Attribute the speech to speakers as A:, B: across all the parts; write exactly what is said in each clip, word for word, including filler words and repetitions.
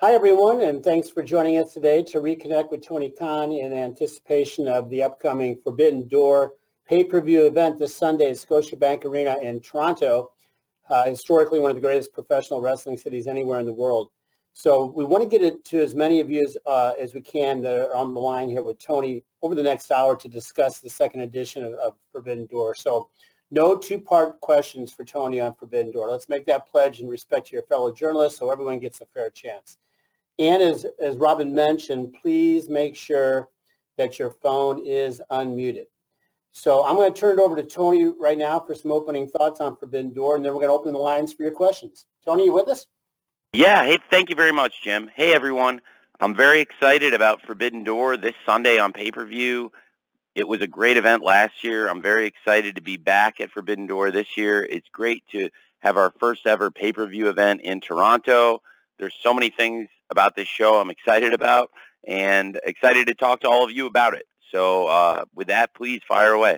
A: Hi, everyone, and thanks for joining us today to reconnect with Tony Khan in anticipation of the upcoming Forbidden Door pay-per-view event this Sunday at Scotiabank Arena in Toronto, uh, historically one of the greatest professional wrestling cities anywhere in the world. So we want to get it to as many of you as, uh, as we can that are on the line here with Tony over the next hour to discuss the second edition of, of Forbidden Door. So no two-part questions for Tony on Forbidden Door. Let's make that pledge in respect to your fellow journalists so everyone gets a fair chance. And as, as Robin mentioned, please make sure that your phone is unmuted. So I'm going to turn it over to Tony right now for some opening thoughts on Forbidden Door, and then we're going to open the lines for your questions. Tony, you with us?
B: Yeah, hey, thank you very much, Jim. Hey, everyone. I'm very excited about Forbidden Door this Sunday on pay-per-view. It was a great event last year. I'm very excited to be back at Forbidden Door this year. It's great to have our first ever pay-per-view event in Toronto. There's so many things about this show I'm excited about and excited to talk to all of you about it. So uh, with that, please fire away.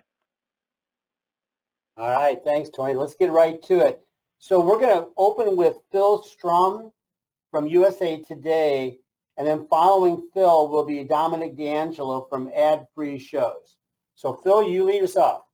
A: All right, thanks, Tony. Let's get right to it. So we're going to open with Phil Strum from U S A Today, and then following Phil will be Dominic D'Angelo from Ad Free Shows. So Phil, you lead us off.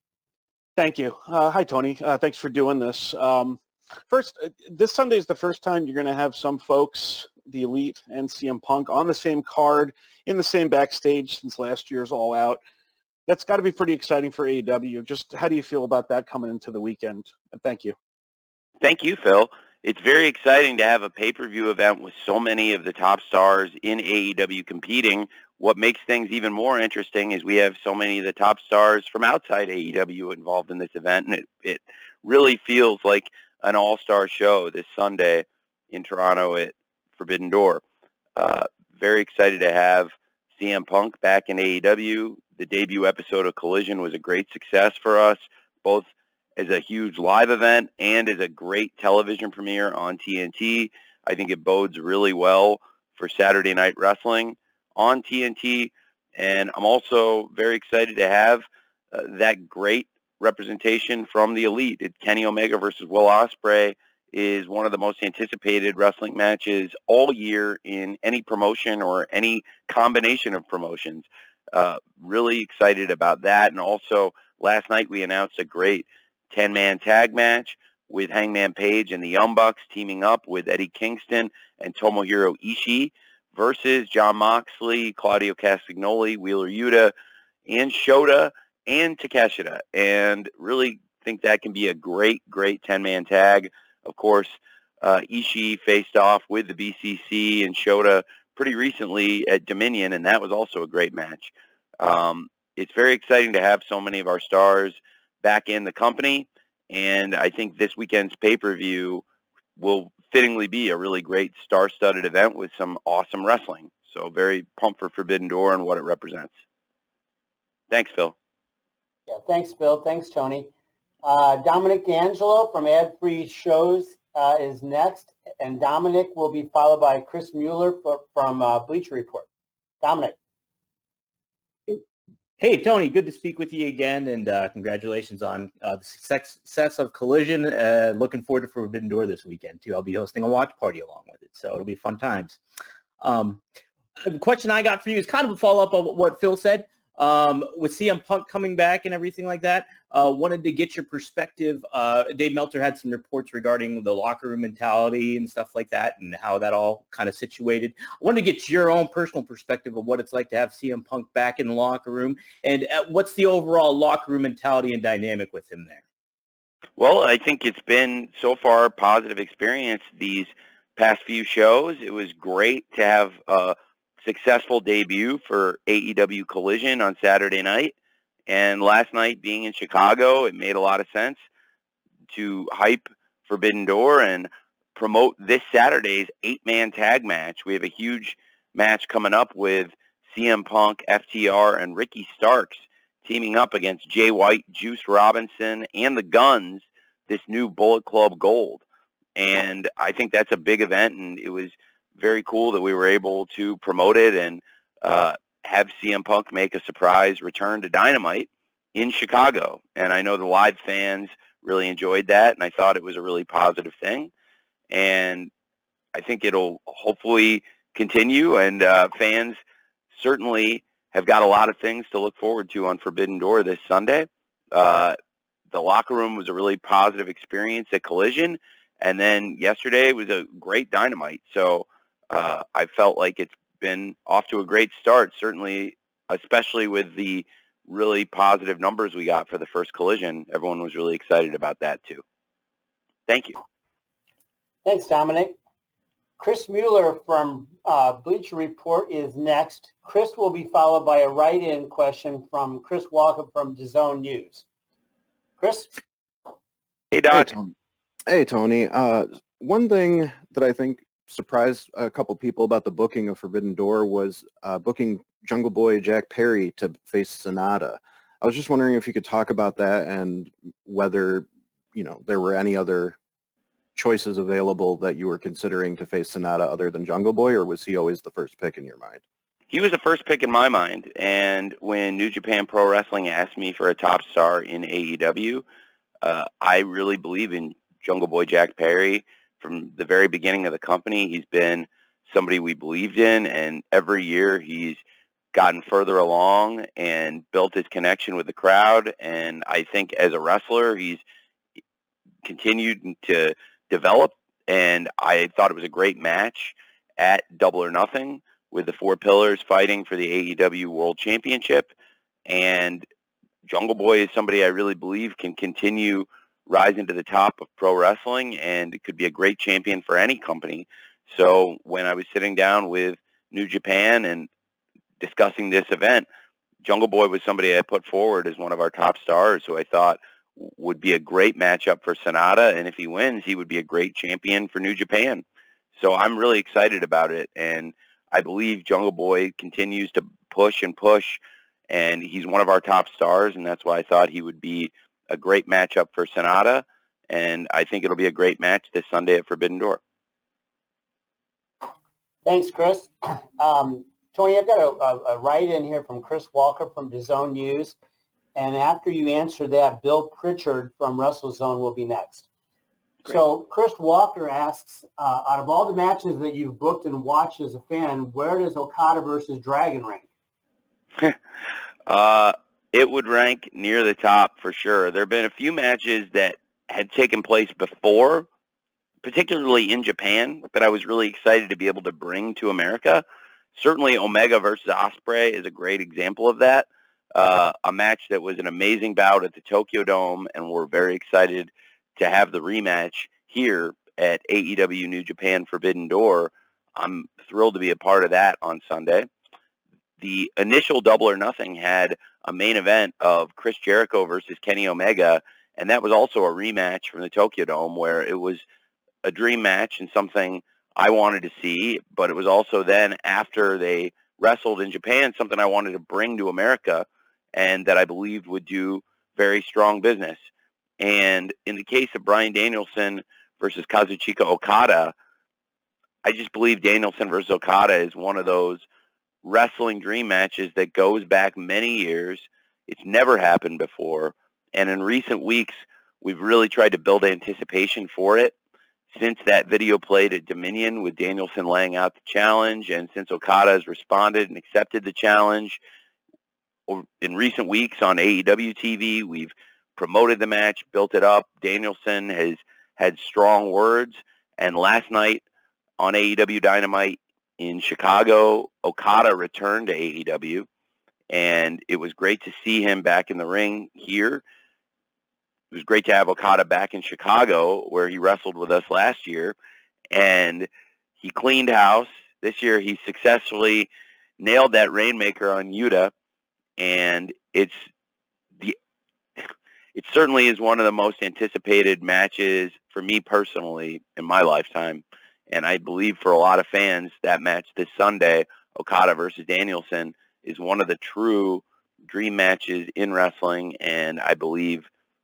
C: Thank you. Uh, hi, Tony. Uh, thanks for doing this. Um, first, uh, this Sunday is the first time you're going to have some folks, the Elite and C M Punk, on the same card, in the same backstage since last year's All Out. That's got to be pretty exciting for A E W. Just how do you feel about that coming into the weekend? And thank you.
B: Thank you, Phil. It's very exciting to have a pay-per-view event with so many of the top stars in A E W competing. What makes things even more interesting is we have so many of the top stars from outside A E W involved in this event, and it, it really feels like an all-star show this Sunday in Toronto at Forbidden Door. Uh, very excited to have C M Punk back in A E W. The debut episode of Collision was a great success for us, both as a huge live event and as a great television premiere on T N T. I think it bodes really well for Saturday Night Wrestling on T N T. And I'm also very excited to have uh, that great representation from the Elite. It, Kenny Omega versus Will Ospreay is one of the most anticipated wrestling matches all year in any promotion or any combination of promotions. Uh, really excited about that. And also, last night we announced a great ten-man tag match with Hangman Page and the Young Bucks teaming up with Eddie Kingston and Tomohiro Ishii versus Jon Moxley, Claudio Castagnoli, Wheeler Yuta, and Shota and Takeshita. And really think that can be a great, great ten-man tag. Of course, uh, Ishii faced off with the B C C and Shota pretty recently at Dominion, and that was also a great match. Um, it's very exciting to have so many of our stars back in the company, and I think this weekend's pay-per-view will fittingly be a really great star-studded event with some awesome wrestling. So very pumped for Forbidden Door and what it represents. Thanks, Phil.
A: Yeah, thanks, Phil. Thanks, Tony. Uh, Dominic D'Angelo from Ad Free Shows uh, is next, and Dominic will be followed by Chris Mueller for, from uh, Bleacher Report. Dominic.
D: Hey, Tony, good to speak with you again, and uh, congratulations on uh, the success of Collision. Uh, looking forward to Forbidden Door this weekend, too. I'll be hosting a watch party along with it, so it'll be fun times. Um, the question I got for you is kind of a follow-up of what Phil said. Um, with C M Punk coming back and everything like that, uh, wanted to get your perspective. Uh, Dave Meltzer had some reports regarding the locker room mentality and stuff like that and how that all kind of situated. I wanted to get your own personal perspective of what it's like to have C M Punk back in the locker room, and uh, what's the overall locker room mentality and dynamic with him there?
B: Well, I think it's been so far a positive experience these past few shows. It was great to have uh, successful debut for A E W Collision on Saturday night. And last night being in Chicago, it made a lot of sense to hype Forbidden Door and promote this Saturday's eight-man tag match. We have a huge match coming up with C M Punk, F T R, and Ricky Starks teaming up against Jay White, Juice Robinson, and the Guns, this new Bullet Club Gold. And I think that's a big event, and it was very cool that we were able to promote it and uh, have C M Punk make a surprise return to Dynamite in Chicago. And I know the live fans really enjoyed that, and I thought it was a really positive thing. And I think it'll hopefully continue, and uh, fans certainly have got a lot of things to look forward to on Forbidden Door this Sunday. Uh, the locker room was a really positive experience at Collision, and then yesterday was a great Dynamite. So uh, I felt like it's been off to a great start, certainly, especially with the really positive numbers we got for the first Collision. Everyone was really excited about that too. Thank you.
A: Thanks, Dominic. Chris Mueller from uh, Bleacher Report is next. Chris will be followed by a write-in question from Chris Walker from DAZN News. Chris?
B: Hey, Doc.
E: Hey, Tony. Hey, Tony. Uh, one thing that I think surprised a couple people about the booking of Forbidden Door was uh, booking Jungle Boy Jack Perry to face Sonata. I was just wondering if you could talk about that and whether, you know, there were any other choices available that you were considering to face Sonata other than Jungle Boy, or was he always the first pick in your mind?
B: He was the first pick in my mind, and when New Japan Pro Wrestling asked me for a top star in A E W, uh, I really believe in Jungle Boy Jack Perry. From the very beginning of the company, he's been somebody we believed in, and every year he's gotten further along and built his connection with the crowd, and I think as a wrestler, he's continued to develop, and I thought it was a great match at Double or Nothing with the Four Pillars fighting for the A E W World Championship. And Jungle Boy is somebody I really believe can continue rising to the top of pro wrestling, and it could be a great champion for any company. So when I was sitting down with New Japan and discussing this event, Jungle Boy was somebody I put forward as one of our top stars who I thought would be a great matchup for Sonata, and if he wins, he would be a great champion for New Japan. So I'm really excited about it, and I believe Jungle Boy continues to push and push, and he's one of our top stars, and that's why I thought he would be a great matchup for Sonata, and I think it'll be a great match this Sunday at Forbidden Door.
A: Thanks, Chris. Um, Tony, I've got a, a, a write-in here from Chris Walker from DAZN News. And after you answer that, Bill Pritchard from WrestleZone will be next. Great. So Chris Walker asks, uh, out of all the matches that you've booked and watched as a fan, where does Okada versus Dragon rank?
B: uh, it would rank near the top for sure. There have been a few matches that had taken place before, particularly in Japan, that I was really excited to be able to bring to America. Certainly Omega versus Ospreay is a great example of that. Uh, a match that was an amazing bout at the Tokyo Dome, and we're very excited to have the rematch here at A E W New Japan Forbidden Door. I'm thrilled to be a part of that on Sunday. The initial Double or Nothing had a main event of Chris Jericho versus Kenny Omega, and that was also a rematch from the Tokyo Dome where it was a dream match and something I wanted to see, but it was also then after they wrestled in Japan, something I wanted to bring to America and that I believed would do very strong business. And in the case of Bryan Danielson versus Kazuchika Okada, I just believe Danielson versus Okada is one of those wrestling dream matches that goes back many years. It's never happened before. And in recent weeks, we've really tried to build anticipation for it. Since that video played at Dominion with Danielson laying out the challenge, and since Okada has responded and accepted the challenge, in recent weeks on A E W T V, we've promoted the match, built it up. Danielson has had strong words, and last night on A E W Dynamite in Chicago, Okada returned to A E W, and it was great to see him back in the ring here. It was great to have Okada back in Chicago, where he wrestled with us last year, and he cleaned house. This year, he successfully nailed that Rainmaker on Yuta, and it's the it certainly is one of the most anticipated matches for me personally in my lifetime, and I believe for a lot of fans, that match this Sunday, Okada versus Danielson, is one of the true dream matches in wrestling, and I believe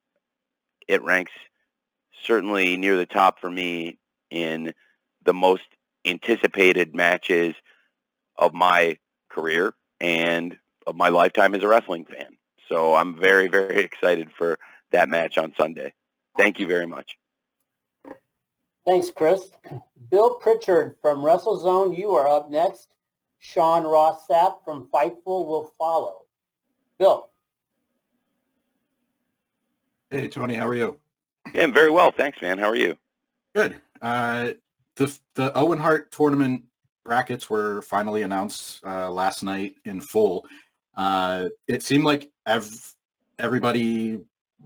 B: it ranks certainly near the top for me in the most anticipated matches of my career and of my lifetime as a wrestling fan. So I'm very, very excited for that match on Sunday. Thank you very much.
A: Thanks, Chris. Bill Pritchard from WrestleZone, you are up next. Sean Ross Sapp from Fightful will follow. Bill.
F: Hey, Tony, how are you?
B: Yeah, I'm very well. Thanks, man. How are you?
F: Good. Uh, the the Owen Hart tournament brackets were finally announced uh, last night in full. Uh, it seemed like ev- everybody,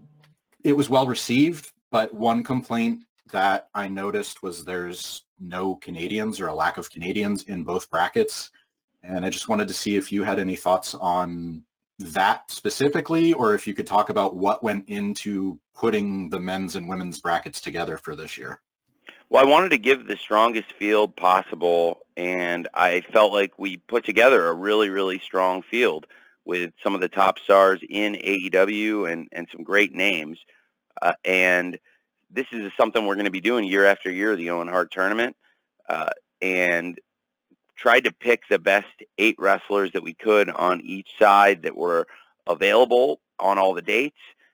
F: it was well received, but one complaint that I noticed was there's no Canadians or a lack of Canadians in both brackets. And I just wanted to see if you had any thoughts on that specifically, or if you could talk about what went into putting the men's and women's brackets together for this year.
B: Well, I wanted to give the strongest field possible, and I felt like we put together a really, really strong field with some of the top stars in A E W and, and some great names. Uh, and this is something we're going to be doing year after year, the Owen Hart tournament, uh, and tried to pick the best eight wrestlers that we could on each side that were available on all the dates,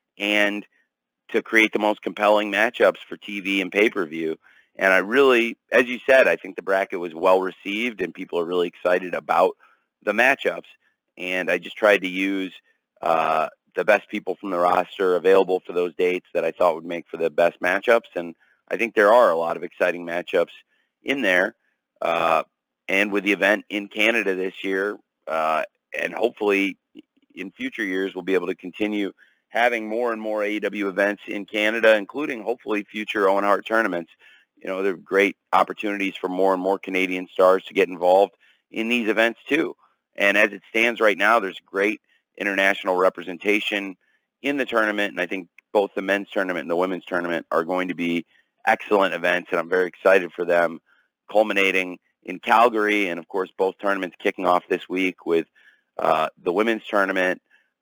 B: and to create the most compelling matchups for T V and pay-per-view. And I really, as you said, I think the bracket was well received and people are really excited about the matchups. And I just tried to use uh, the best people from the roster available for those dates that I thought would make for the best matchups. And I think there are a lot of exciting matchups in there. Uh, and with the event in Canada this year, uh, and hopefully in future years, we'll be able to continue having more and more A E W events in Canada, including hopefully future Owen Hart tournaments. You know, there are great opportunities for more and more Canadian stars to get involved in these events too. And as it stands right now, there's great international representation in the tournament. And I think both the men's tournament and the women's tournament are going to be excellent events. And I'm very excited for them, culminating in Calgary. And of course, both tournaments kicking off this week with uh, the women's tournament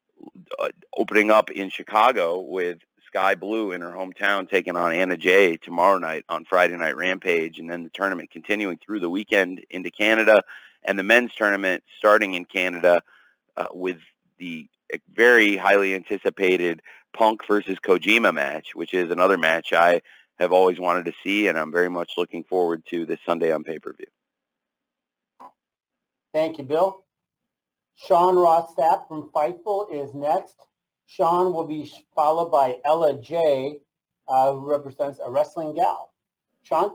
B: uh, opening up in Chicago with Sky Blue in her hometown taking on Anna Jay tomorrow night on Friday Night Rampage, and then the tournament continuing through the weekend into Canada, and the men's tournament starting in Canada uh, with the very highly anticipated Punk versus Kojima match, which is another match I have always wanted to see, and I'm very much looking forward to this Sunday on pay-per-view.
A: Thank you, Bill. Sean Ross Sapp from Fightful is next. Sean will be followed by Ella J, uh, who represents a wrestling gal. Sean?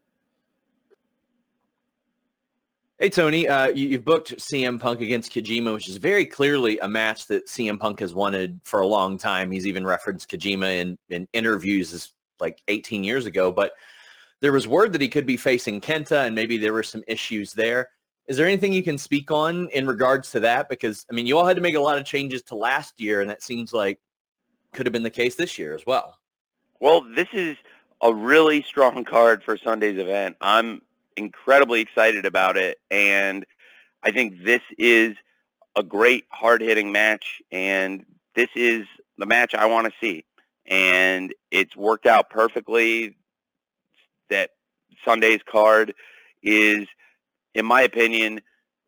G: Hey, Tony. Uh, you, you've booked C M Punk against Kojima, which is very clearly a match that C M Punk has wanted for a long time. He's even referenced Kojima in, in interviews as like eighteen years ago. But there was word that he could be facing Kenta, and maybe there were some issues there. Is there anything you can speak on in regards to that? Because, I mean, you all had to make a lot of changes to last year, and that seems like could have been the case this year as well.
B: Well, this is a really strong card for Sunday's event. I'm incredibly excited about it, and I think this is a great hard-hitting match, and this is the match I want to see. And it's worked out perfectly that Sunday's card is, in my opinion,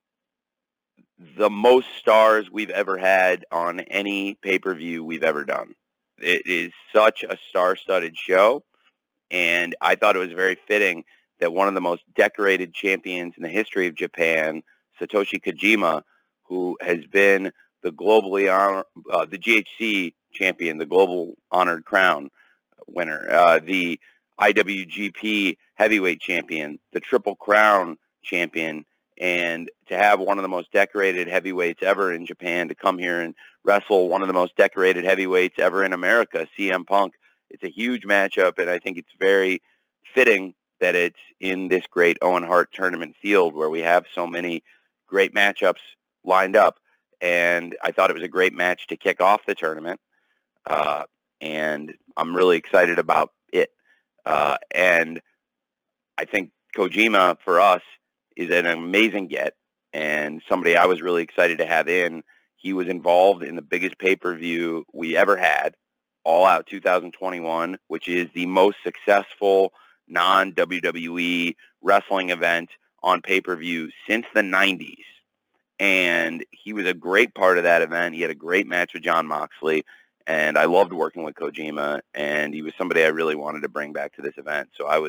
B: the most stars we've ever had on any pay-per-view we've ever done. It is such a star-studded show, and I thought it was very fitting that one of the most decorated champions in the history of Japan, Satoshi Kojima, who has been the globally honor, uh, the G H C champion, the global honored crown winner, uh, the I W G P heavyweight champion, the Triple Crown champion, and to have one of the most decorated heavyweights ever in Japan to come here and wrestle one of the most decorated heavyweights ever in America, C M Punk. It's a huge matchup, and I think it's very fitting that it's in this great Owen Hart tournament field where we have so many great matchups lined up. And I thought it was a great match to kick off the tournament, uh, and I'm really excited about it. Uh, and I think Kojima, for us, is an amazing get and somebody I was really excited to have in. He was involved in the biggest pay-per-view we ever had, All Out two thousand twenty-one, which is the most successful non-W W E wrestling event on pay-per-view since the nineties. And he was a great part of that event. He had a great match with Jon Moxley, and I loved working with Kojima, and he was somebody I really wanted to bring back to this event. So I was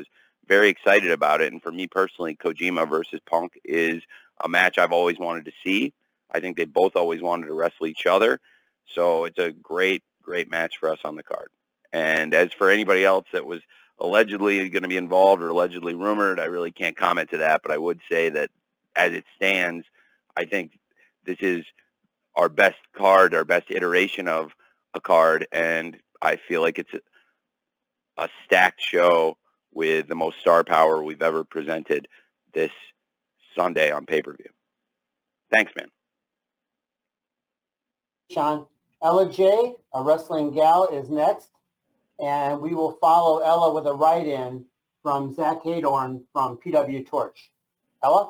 B: very excited about it. And for me personally, Kojima versus Punk is a match I've always wanted to see. I think they both always wanted to wrestle each other. So it's a great, great match for us on the card. And as for anybody else that was allegedly going to be involved or allegedly rumored, I really can't comment to that. But I would say that as it stands, I think this is our best card, our best iteration of a card. And I feel like it's a, a stacked show with the most star power we've ever presented this Sunday on pay-per-view. Thanks, man.
A: Sean. Ella J, a wrestling gal, is next, and we will follow Ella with a write-in from Zach Hadorn from P W Torch. Ella?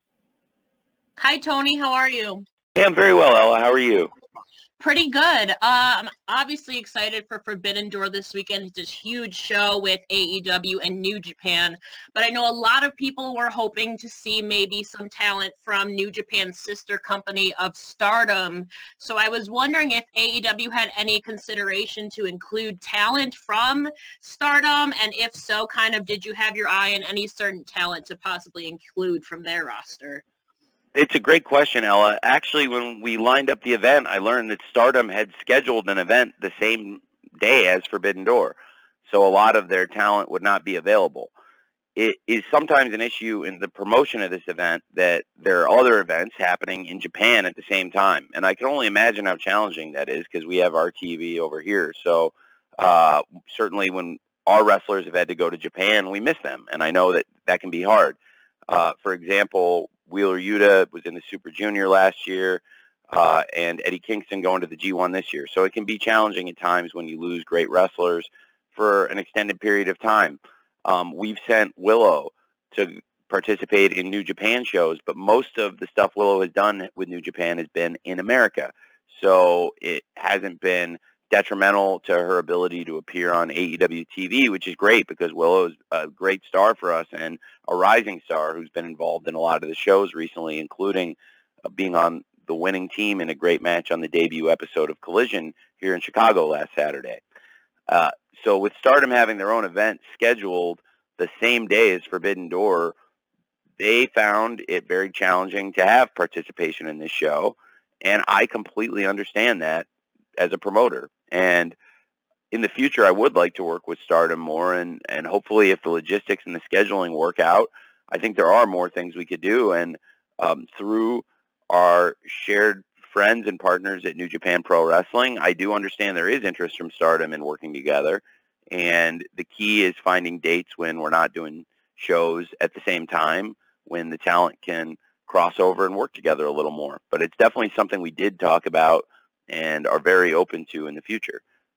H: Hi, Tony. How are you?
B: Hey, I'm very well, Ella. How are you?
H: Pretty good. Uh, I'm obviously excited for Forbidden Door this weekend. It's a huge show with A E W and New Japan. But I know a lot of people were hoping to see maybe some talent from New Japan's sister company of Stardom. So I was wondering if A E W had any consideration to include talent from Stardom. And if so, kind of, did you have your eye on any certain talent to possibly include from their roster?
B: It's a great question, Ella. Actually, when we lined up the event, I learned that Stardom had scheduled an event the same day as Forbidden Door. So a lot of their talent would not be available. It is sometimes an issue in the promotion of this event that there are other events happening in Japan at the same time. And I can only imagine how challenging that is because we have our T V over here. So uh, certainly when our wrestlers have had to go to Japan, we miss them. And I know that that can be hard. Uh, for example, Wheeler Yuta was in the Super Junior last year, uh, and Eddie Kingston going to the G one this year. So it can be challenging at times when you lose great wrestlers for an extended period of time. Um, we've sent Willow to participate in New Japan shows, but most of the stuff Willow has done with New Japan has been in America. So it hasn't been detrimental to her ability to appear on A E W T V, which is great because Willow is a great star for us and a rising star who's been involved in a lot of the shows recently, including uh, being on the winning team in a great match on the debut episode of Collision here in Chicago last Saturday. Uh, so with Stardom having their own event scheduled the same day as Forbidden Door, they found it very challenging to have participation in this show, and I completely understand that as a promoter. And in the future, I would like to work with Stardom more, and, and hopefully if the logistics and the scheduling work out, I think there are more things we could do. And um, through our shared friends and partners at New Japan Pro Wrestling, I do understand there is interest from Stardom in working together. And the key is finding dates when we're not doing shows at the same time, when the talent can cross over and work together a little more. But it's definitely something we did talk about and are very open to in the future.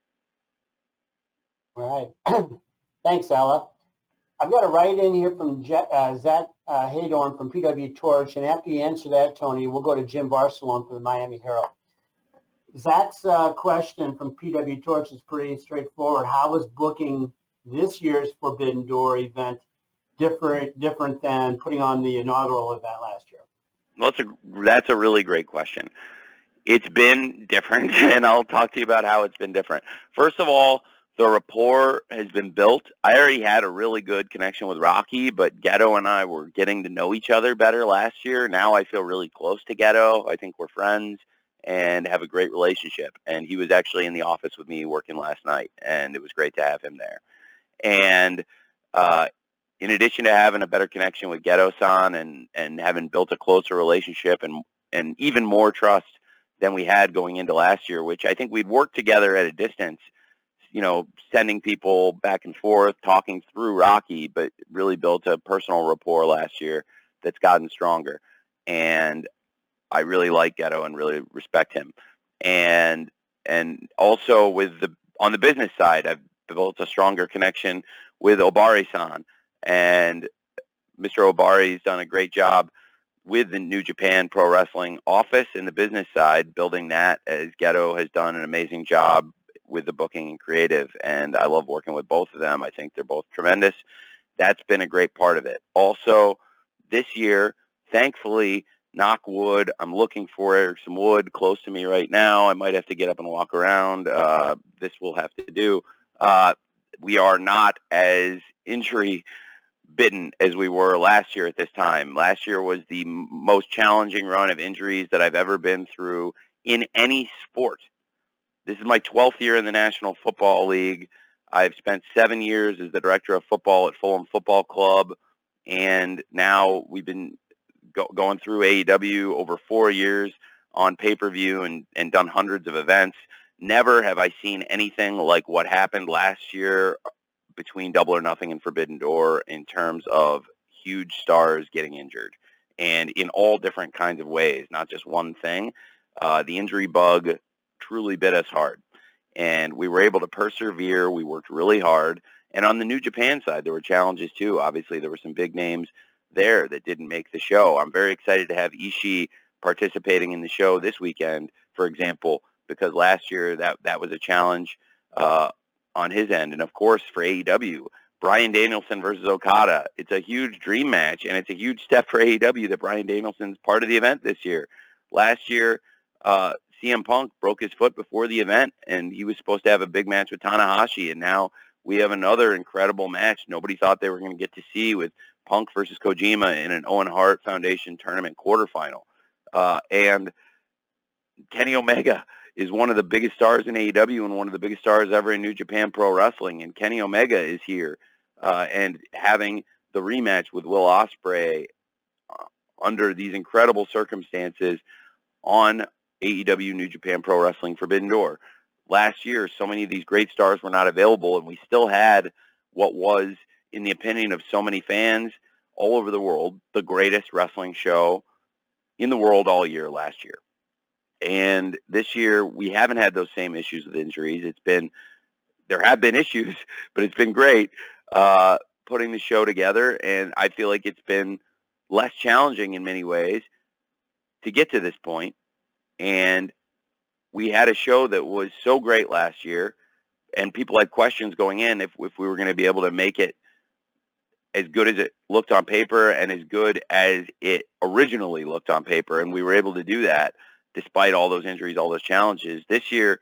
A: All right. Thanks, Ella. I've got a write-in here from Je- uh, Zach uh, Hadorn from P W Torch, and after you answer that, Tony, we'll go to Jim Barcelone from the Miami Herald. Zach's uh, question from P W Torch is pretty straightforward. How is booking this year's Forbidden Door event different different than putting on the inaugural event last year?
B: Well, that's a, that's a really great question. It's been different, and I'll talk to you about how it's been different. First of all, the rapport has been built. I already had a really good connection with Rocky, but Ghetto and I were getting to know each other better last year. Now I feel really close to Ghetto. I think we're friends and have a great relationship. And he was actually in the office with me working last night, and it was great to have him there. And uh, in addition to having a better connection with Ghetto-san and, and having built a closer relationship and, and even more trust than we had going into last year, which I think we'd worked together at a distance, you know, sending people back and forth, talking through Rocky, but really built a personal rapport last year that's gotten stronger. And I really like Ghetto and really respect him. And and also with the on the business side, I've built a stronger connection with Obari-san. And Mister Obari's done a great job with the New Japan Pro Wrestling office in the business side, building that, as Ghetto has done an amazing job with the booking and creative. And I love working with both of them. I think they're both tremendous. That's been a great part of it. Also, this year, thankfully, knock wood, I'm looking for some wood close to me right now. I might have to get up and walk around. Uh, this will have to do. Uh, we are not as injury bitten as we were last year at this time. Last year was the m- most challenging run of injuries that I've ever been through in any sport. This is my twelfth year in the National Football League. I've spent seven years as the director of football at Fulham Football Club, and now we've been go- going through A E W over four years on pay-per-view and, and done hundreds of events. Never have I seen anything like what happened last year between Double or Nothing and Forbidden Door in terms of huge stars getting injured, and in all different kinds of ways, not just one thing. Uh, the injury bug truly bit us hard, and we were able to persevere. We worked really hard, and on the New Japan side, there were challenges too. Obviously, there were some big names there that didn't make the show. I'm very excited to have Ishii participating in the show this weekend, for example, because last year that, that was a challenge uh, on his end. And of course, for A E W, Bryan Danielson versus Okada. It's a huge dream match, and it's a huge step for A E W that Bryan Danielson's part of the event this year. Last year, uh, C M Punk broke his foot before the event, and he was supposed to have a big match with Tanahashi, and now we have another incredible match nobody thought they were going to get to see with Punk versus Kojima in an Owen Hart Foundation tournament quarterfinal. Uh, and Kenny Omega is one of the biggest stars in A E W and one of the biggest stars ever in New Japan Pro Wrestling. And Kenny Omega is here uh, and having the rematch with Will Ospreay uh, under these incredible circumstances on A E W New Japan Pro Wrestling Forbidden Door. Last year, so many of these great stars were not available, and we still had what was, in the opinion of so many fans all over the world, the greatest wrestling show in the world all year last year. And this year, we haven't had those same issues with injuries. It's been, there have been issues, but it's been great uh, putting the show together. And I feel like it's been less challenging in many ways to get to this point. And we had a show that was so great last year, and people had questions going in if, if we were going to be able to make it as good as it looked on paper and as good as it originally looked on paper. And we were able to do that despite all those injuries, all those challenges. This year,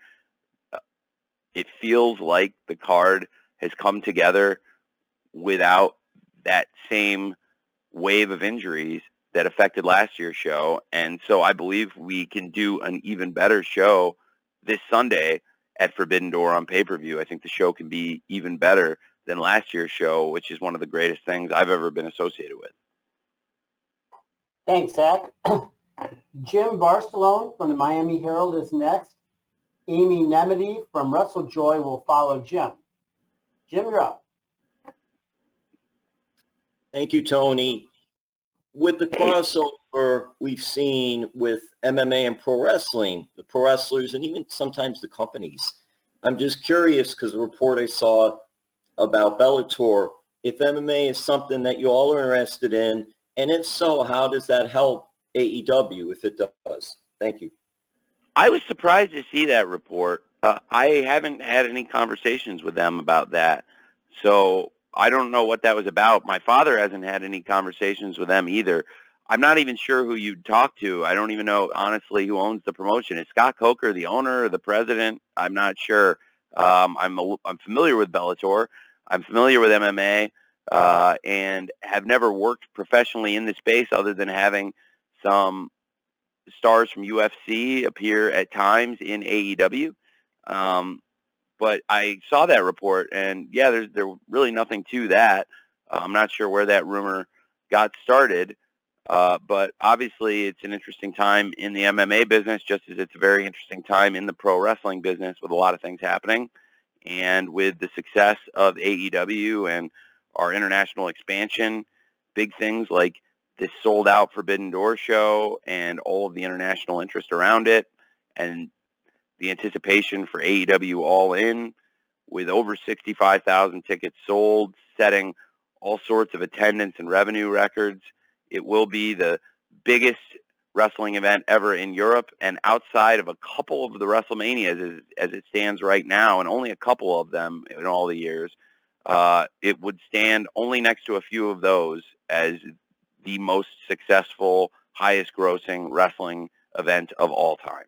B: it feels like the card has come together without that same wave of injuries that affected last year's show. And so I believe we can do an even better show this Sunday at Forbidden Door on pay-per-view. I think the show can be even better than last year's show, which is one of the greatest things I've ever been associated with.
A: Thanks, Zach. Jim Barcelone from the Miami Herald is next. Amy Nemedy from WrestleJoy will follow Jim. Jim, you're up.
I: Thank you, Tony. With the crossover we've seen with M M A and pro wrestling, the pro wrestlers and even sometimes the companies, I'm just curious because the report I saw about Bellator, if M M A is something that you all are interested in, and if so, how does that help A E W if it does? Thank you.
B: I was surprised to see that report. Uh, I haven't had any conversations with them about that, so I don't know what that was about. My father hasn't had any conversations with them either. I'm not even sure who you'd talk to. I don't even know, honestly, who owns the promotion. Is Scott Coker the owner or the president? I'm not sure. Um, I'm a, I'm familiar with Bellator. I'm familiar with M M A uh, and have never worked professionally in the space other than having some stars from U F C appear at times in A E W. Um, but I saw that report, and yeah, there's there really nothing to that. Uh, I'm not sure where that rumor got started, uh, but obviously it's an interesting time in the M M A business, just as it's a very interesting time in the pro wrestling business with a lot of things happening. And with the success of A E W and our international expansion, big things like this sold-out Forbidden Door show and all of the international interest around it, and the anticipation for A E W All In with over sixty-five thousand tickets sold, setting all sorts of attendance and revenue records. It will be the biggest wrestling event ever in Europe, and outside of a couple of the WrestleManias as, as it stands right now, and only a couple of them in all the years, uh, it would stand only next to a few of those as the most successful, highest grossing wrestling event of all time.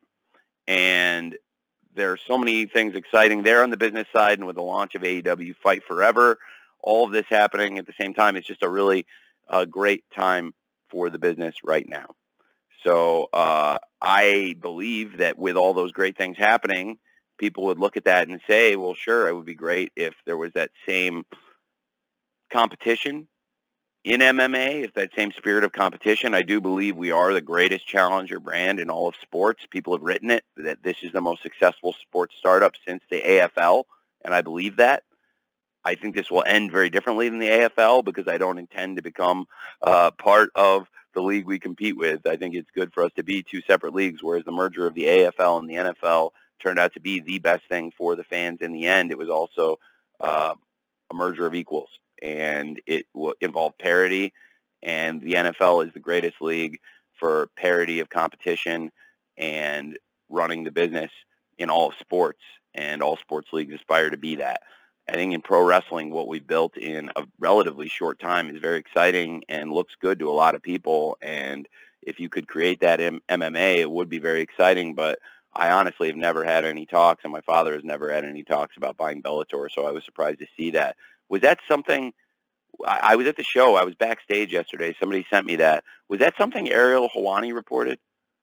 B: And there are so many things exciting there on the business side, and with the launch of A E W Fight Forever all of this happening at the same time. It's just a really uh, great time for the business right now. So uh, I believe that with all those great things happening, people would look at that and say, well, sure, it would be great if there was that same competition in M M A, if that same spirit of competition. I do believe we are the greatest challenger brand in all of sports. People have written it, that this is the most successful sports startup since the A F L, and I believe that. I think this will end very differently than the A F L because I don't intend to become uh, part of the league we compete with. I think it's good for us to be two separate leagues, whereas the merger of the A F L and the N F L turned out to be the best thing for the fans in the end. It was also uh, a merger of equals, and it will involve parity, and the N F L is the greatest league for parity of competition and running the business in all of sports, and all sports leagues aspire to be that. I think in pro wrestling, what we built in a relatively short time is very exciting and looks good to a lot of people. And if you could create that in M M A, it would be very exciting. But I honestly have never had any talks, and my father has never had any talks about buying Bellator, so I was surprised to see that. Was that something, I, I was at the show, I was backstage yesterday, somebody sent me that. Was that something Ariel Helwani reported?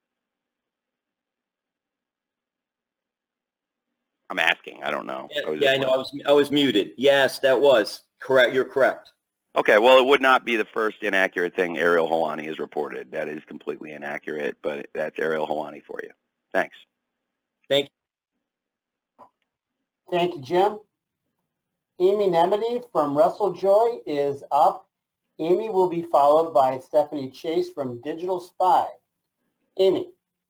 B: I'm asking. I don't know.
I: Yeah,
B: I was
I: yeah I know. I was I was muted. Yes, that was correct. You're correct.
B: Okay, well, it would not be the first inaccurate thing Ariel Helwani has reported. That is completely inaccurate, but that's Ariel Helwani for you. Thanks.
I: Thank you.
A: Thank you, Jim. Amy Nemedy from WrestleJoy is up. Amy will be followed by Stephanie Chase from Digital Spy. Amy.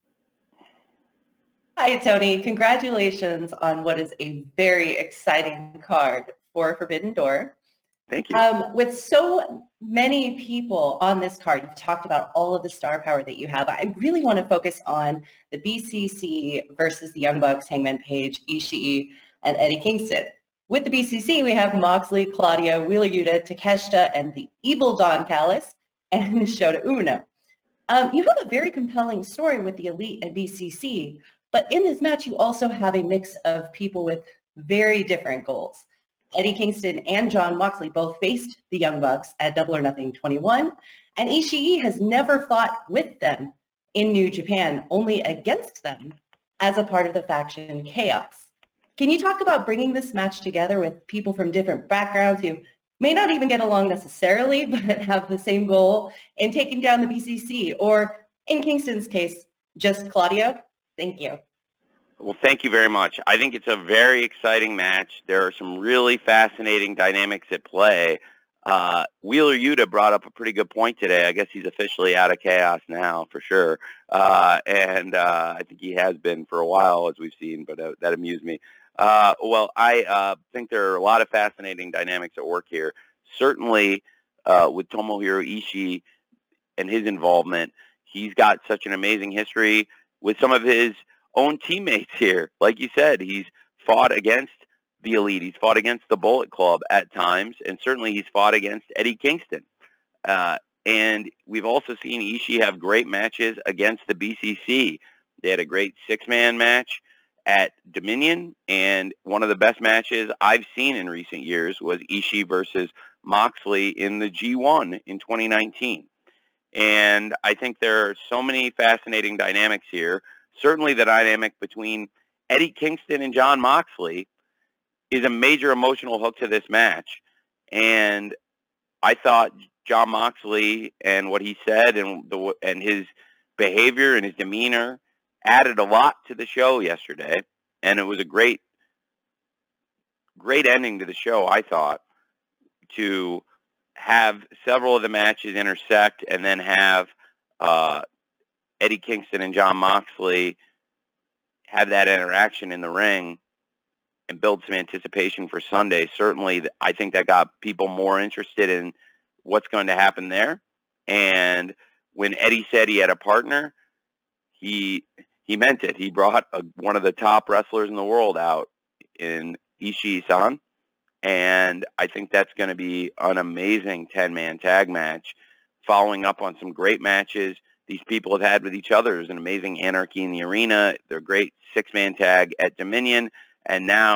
J: Hi, Tony. Congratulations on what is a very exciting card for Forbidden Door.
B: Thank you.
J: Um, with so many people on this card, you've talked about all of the star power that you have. I really want to focus on the B C C versus the Young Bucks, Hangman Page, Ishii, and Eddie Kingston. With the B C C, we have Moxley, Claudio, Wheeler Yuta, Takeshita, and the evil Don Callis, and Shota Umino. Um, you have a very compelling story with the Elite and B C C, but in this match, you also have a mix of people with very different goals. Eddie Kingston and Jon Moxley both faced the Young Bucks at Double or Nothing twenty-one, and Ishii has never fought with them in New Japan, only against them as a part of the faction Chaos. Can you talk about bringing this match together with people from different backgrounds who may not even get along necessarily, but have the same goal in taking down the B C C, or in Kingston's case, just Claudio? Thank you.
B: Well, thank you very much. I think it's a very exciting match. There are some really fascinating dynamics at play. Uh, Wheeler Yuta brought up a pretty good point today. I guess he's officially out of Chaos now, for sure. Uh, and uh, I think he has been for a while, as we've seen, but uh, that amused me. Uh, well, I uh, think there are a lot of fascinating dynamics at work here. Certainly, uh, with Tomohiro Ishii and his involvement, he's got such an amazing history with some of his own teammates here. Like you said, he's fought against the Elite. He's fought against the Bullet Club at times, and certainly he's fought against Eddie Kingston. Uh, and we've also seen Ishii have great matches against the B C C. They had a great six-man match at Dominion, and one of the best matches I've seen in recent years was Ishii versus Moxley in the G one in twenty nineteen. And I think there are so many fascinating dynamics here. Certainly the dynamic between Eddie Kingston and Jon Moxley is a major emotional hook to this match. And I thought Jon Moxley and what he said and the and his behavior and his demeanor added a lot to the show yesterday. And it was a great, great ending to the show, I thought, to have several of the matches intersect and then have uh, Eddie Kingston and Jon Moxley have that interaction in the ring and build some anticipation for Sunday. Certainly, I think that got people more interested in what's going to happen there. And when Eddie said he had a partner, he he meant it. He brought a, one of the top wrestlers in the world out in Ishii-san. And I think that's going to be an amazing ten-man tag match, following up on some great matches these people have had with each other. There's an amazing Anarchy in the Arena. They're great six-man tag at Dominion. And now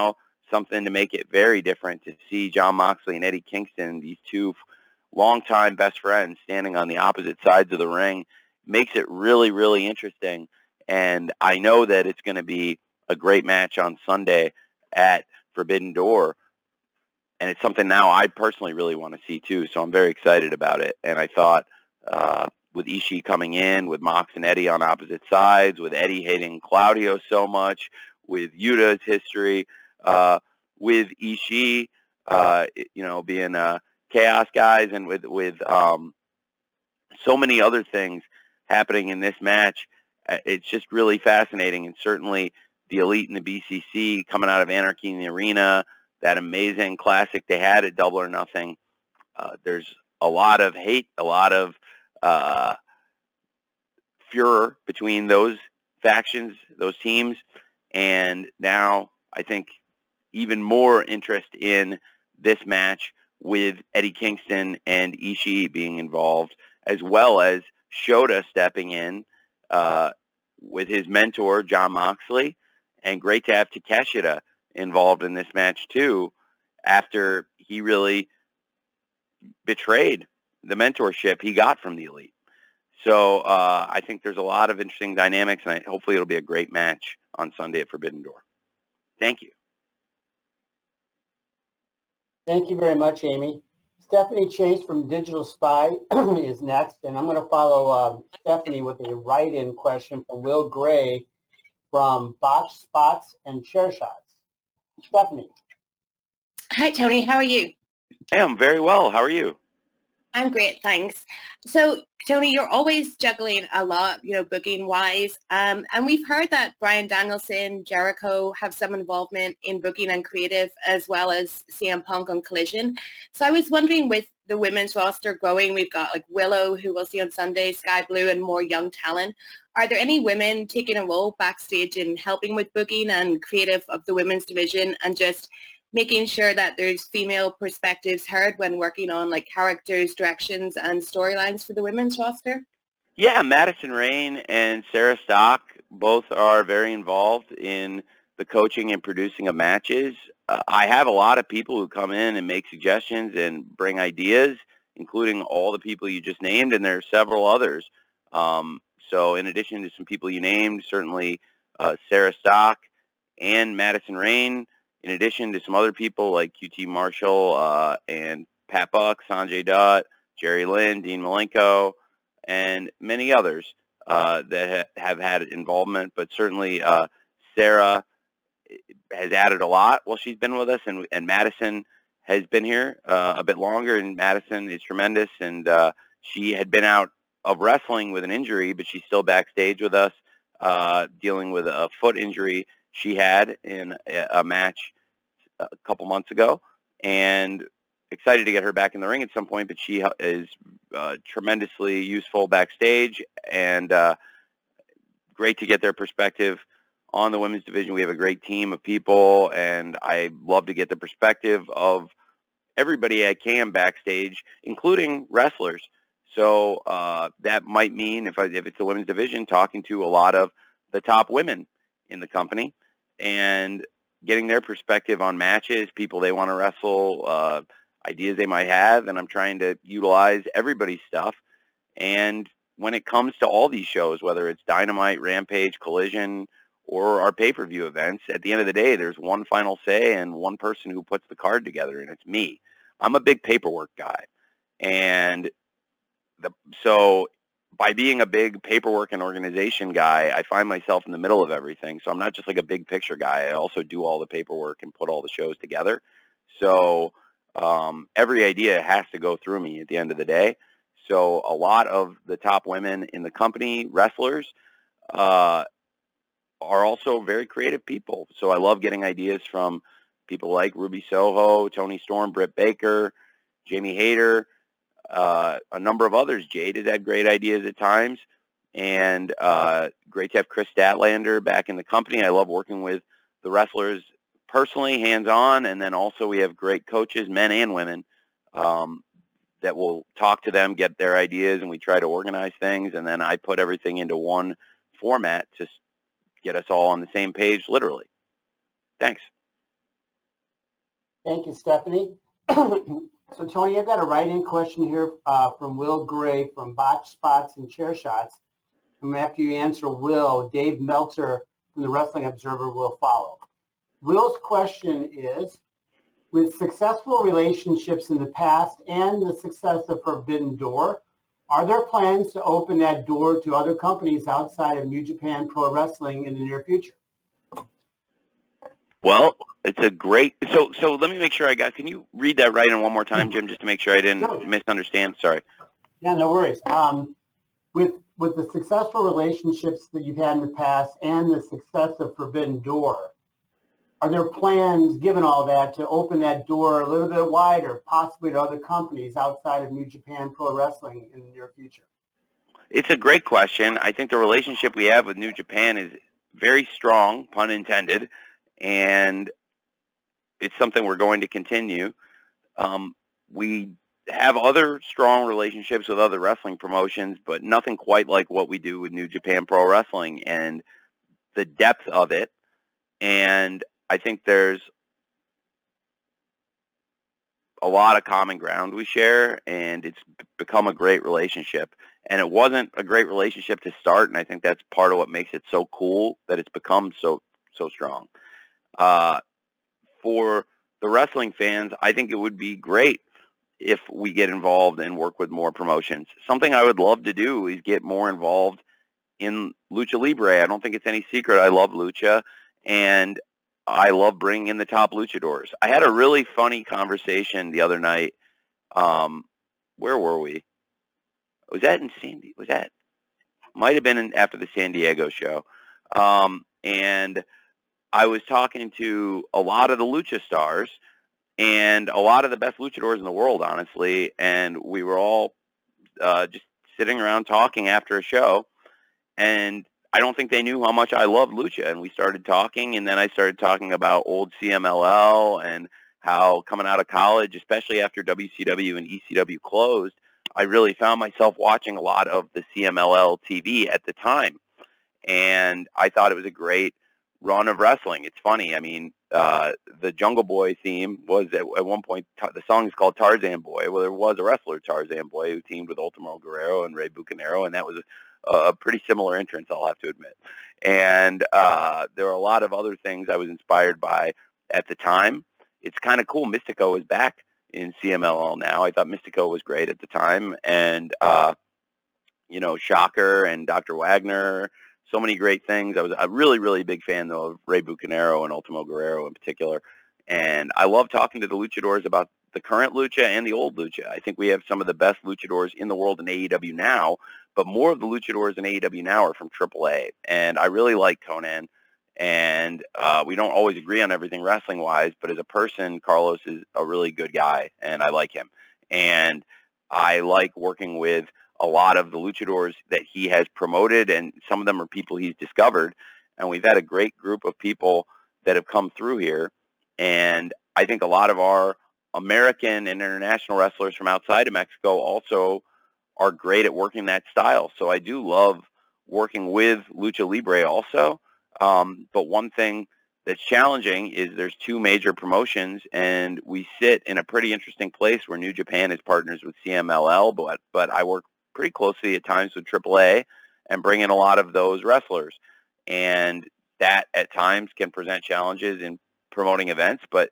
B: something to make it very different to see Jon Moxley and Eddie Kingston, these two longtime best friends, standing on the opposite sides of the ring. Makes it really, really interesting. And I know that it's going to be a great match on Sunday at Forbidden Door. And it's something now I personally really want to see too. So I'm very excited about it. And I thought uh, with Ishii coming in, with Mox and Eddie on opposite sides, with Eddie hating Claudio so much, with Yuta's history, uh, with Ishii, uh, you know, being uh, Chaos guys, and with, with um, so many other things happening in this match. It's just really fascinating. And certainly the Elite and the B C C coming out of Anarchy in the Arena, that amazing classic they had at Double or Nothing. Uh, there's a lot of hate, a lot of uh, furor between those factions, those teams. And now I think even more interest in this match with Eddie Kingston and Ishii being involved, as well as Shota stepping in uh, with his mentor, Jon Moxley. And great to have Takeshita involved in this match too, after he really betrayed the mentorship he got from the Elite. So uh, I think there's a lot of interesting dynamics, and I, hopefully it'll be a great match on Sunday at Forbidden Door. Thank you.
A: Thank you very much, Amy. Stephanie Chase from Digital Spy is next, and I'm going to follow uh, Stephanie with a write-in question from Will Gray from Botch Spots and Chair Shots. Stephanie.
K: Hi, Tony. How are you?
B: Hey, I'm very well. How are you?
K: I'm great, thanks. So, Tony, you're always juggling a lot, you know, booking-wise. Um, and we've heard that Bryan Danielson, Jericho have some involvement in booking and creative, as well as C M Punk on Collision. So I was wondering, with the women's roster growing, we've got like Willow, who we'll see on Sunday, Sky Blue, and more young talent. Are there any women taking a role backstage in helping with booking and creative of the women's division, and just making sure that there's female perspectives heard when working on like characters, directions, and storylines for the women's roster?
B: Yeah, Madison Rayne and Sarah Stock both are very involved in the coaching and producing of matches. Uh, I have a lot of people who come in and make suggestions and bring ideas, including all the people you just named, and there are several others. Um, so in addition to some people you named, certainly uh, Sarah Stock and Madison Rayne, in addition to some other people like Q T Marshall uh, and Pat Buck, Sanjay Dutt, Jerry Lynn, Dean Malenko, and many others uh, that ha- have had involvement. But certainly uh, Sarah has added a lot while she's been with us, and, and Madison has been here uh, a bit longer, and Madison is tremendous. And uh, she had been out of wrestling with an injury, but she's still backstage with us uh, dealing with a foot injury she had in a, a match a couple months ago, and excited to get her back in the ring at some point. But she is uh, tremendously useful backstage, and uh, great to get their perspective on the women's division. We have a great team of people, and I love to get the perspective of everybody I can backstage, including wrestlers. So uh, that might mean, if, I, if it's the women's division, talking to a lot of the top women in the company and getting their perspective on matches, people they want to wrestle, uh, ideas they might have, and I'm trying to utilize everybody's stuff. And when it comes to all these shows, whether it's Dynamite, Rampage, Collision, or our pay-per-view events, at the end of the day, there's one final say and one person who puts the card together, and it's me. I'm a big paperwork guy. And the, so by being a big paperwork and organization guy, I find myself in the middle of everything. So I'm not just like a big picture guy. I also do all the paperwork and put all the shows together. So um, every idea has to go through me at the end of the day. So a lot of the top women in the company, wrestlers, uh, are also very creative people. So I love getting ideas from people like Ruby Soho, Tony Storm, Britt Baker, Jamie Hayter, uh, a number of others. Jade has had great ideas at times, and uh, great to have Chris Statlander back in the company. I love working with the wrestlers personally, hands-on, and then also we have great coaches, men and women, um, that will talk to them, get their ideas, and we try to organize things, and then I put everything into one format to get us all on the same page, literally. Thanks.
A: Thank you, Stephanie. So, Tony, I've got a write-in question here uh, from Will Gray from Botch Spots and Chair Shots. And after you answer Will, Dave Meltzer from the Wrestling Observer will follow. Will's question is, with successful relationships in the past and the success of Forbidden Door, are there plans to open that door to other companies outside of New Japan Pro Wrestling in the near future?
B: Well, it's a great, so so let me make sure I got, can you read that right in one more time, Jim, just to make sure I didn't
A: Sure.
B: misunderstand? Sorry.
A: Yeah, no worries. Um, with with the successful relationships that you've had in the past and the success of Forbidden Door, are there plans, given all that, to open that door a little bit wider, possibly to other companies outside of New Japan Pro Wrestling in the near future?
B: It's a great question. I think the relationship we have with New Japan is very strong, pun intended, and it's something we're going to continue. Um, we have other strong relationships with other wrestling promotions, but nothing quite like what we do with New Japan Pro Wrestling and the depth of it. And I think there's a lot of common ground we share, and it's become a great relationship. And it wasn't a great relationship to start, and I think that's part of what makes it so cool that it's become so so strong. Uh, for the wrestling fans, I think it would be great if we get involved and work with more promotions. Something I would love to do is get more involved in Lucha Libre. I don't think it's any secret. I love Lucha, and I love bringing in the top luchadors. I had a really funny conversation the other night. Um, where were we? Was that in San Diego? Was that? Might have been in, after the San Diego show. Um, and I was talking to a lot of the lucha stars and a lot of the best luchadors in the world, honestly. And we were all uh, just sitting around talking after a show. And I don't think they knew how much I loved lucha. And we started talking, and then I started talking about old C M L L and how coming out of college, especially after W C W and E C W closed, I really found myself watching a lot of the C M L L T V at the time. And I thought it was a great run of wrestling. It's funny. I mean, uh, the Jungle Boy theme was at, at one point, the song is called Tarzan Boy. Well, there was a wrestler, Tarzan Boy, who teamed with Ultimo Guerrero and Rey Bucanero, and that was a, a pretty similar entrance, I'll have to admit. And uh, there were a lot of other things I was inspired by at the time. It's kind of cool. Mystico is back in C M L L now. I thought Mystico was great at the time. And, uh, you know, Shocker and Doctor Wagner, so many great things. I was a really, really big fan, though, of Rey Bucanero and Ultimo Guerrero in particular. And I love talking to the luchadors about the current lucha and the old lucha. I think we have some of the best luchadors in the world in A E W now, but more of the luchadors in A E W now are from triple A. And I really like Conan. And uh, we don't always agree on everything wrestling-wise, but as a person, Carlos is a really good guy, and I like him. And I like working with a lot of the luchadors that he has promoted, and some of them are people he's discovered. And we've had a great group of people that have come through here. And I think a lot of our American and international wrestlers from outside of Mexico also are great at working that style. So I do love working with Lucha Libre also. Um, but one thing that's challenging is there's two major promotions, and we sit in a pretty interesting place where New Japan is partners with C M L L, but, but I work pretty closely at times with triple A and bring in a lot of those wrestlers. And that at times can present challenges in promoting events. But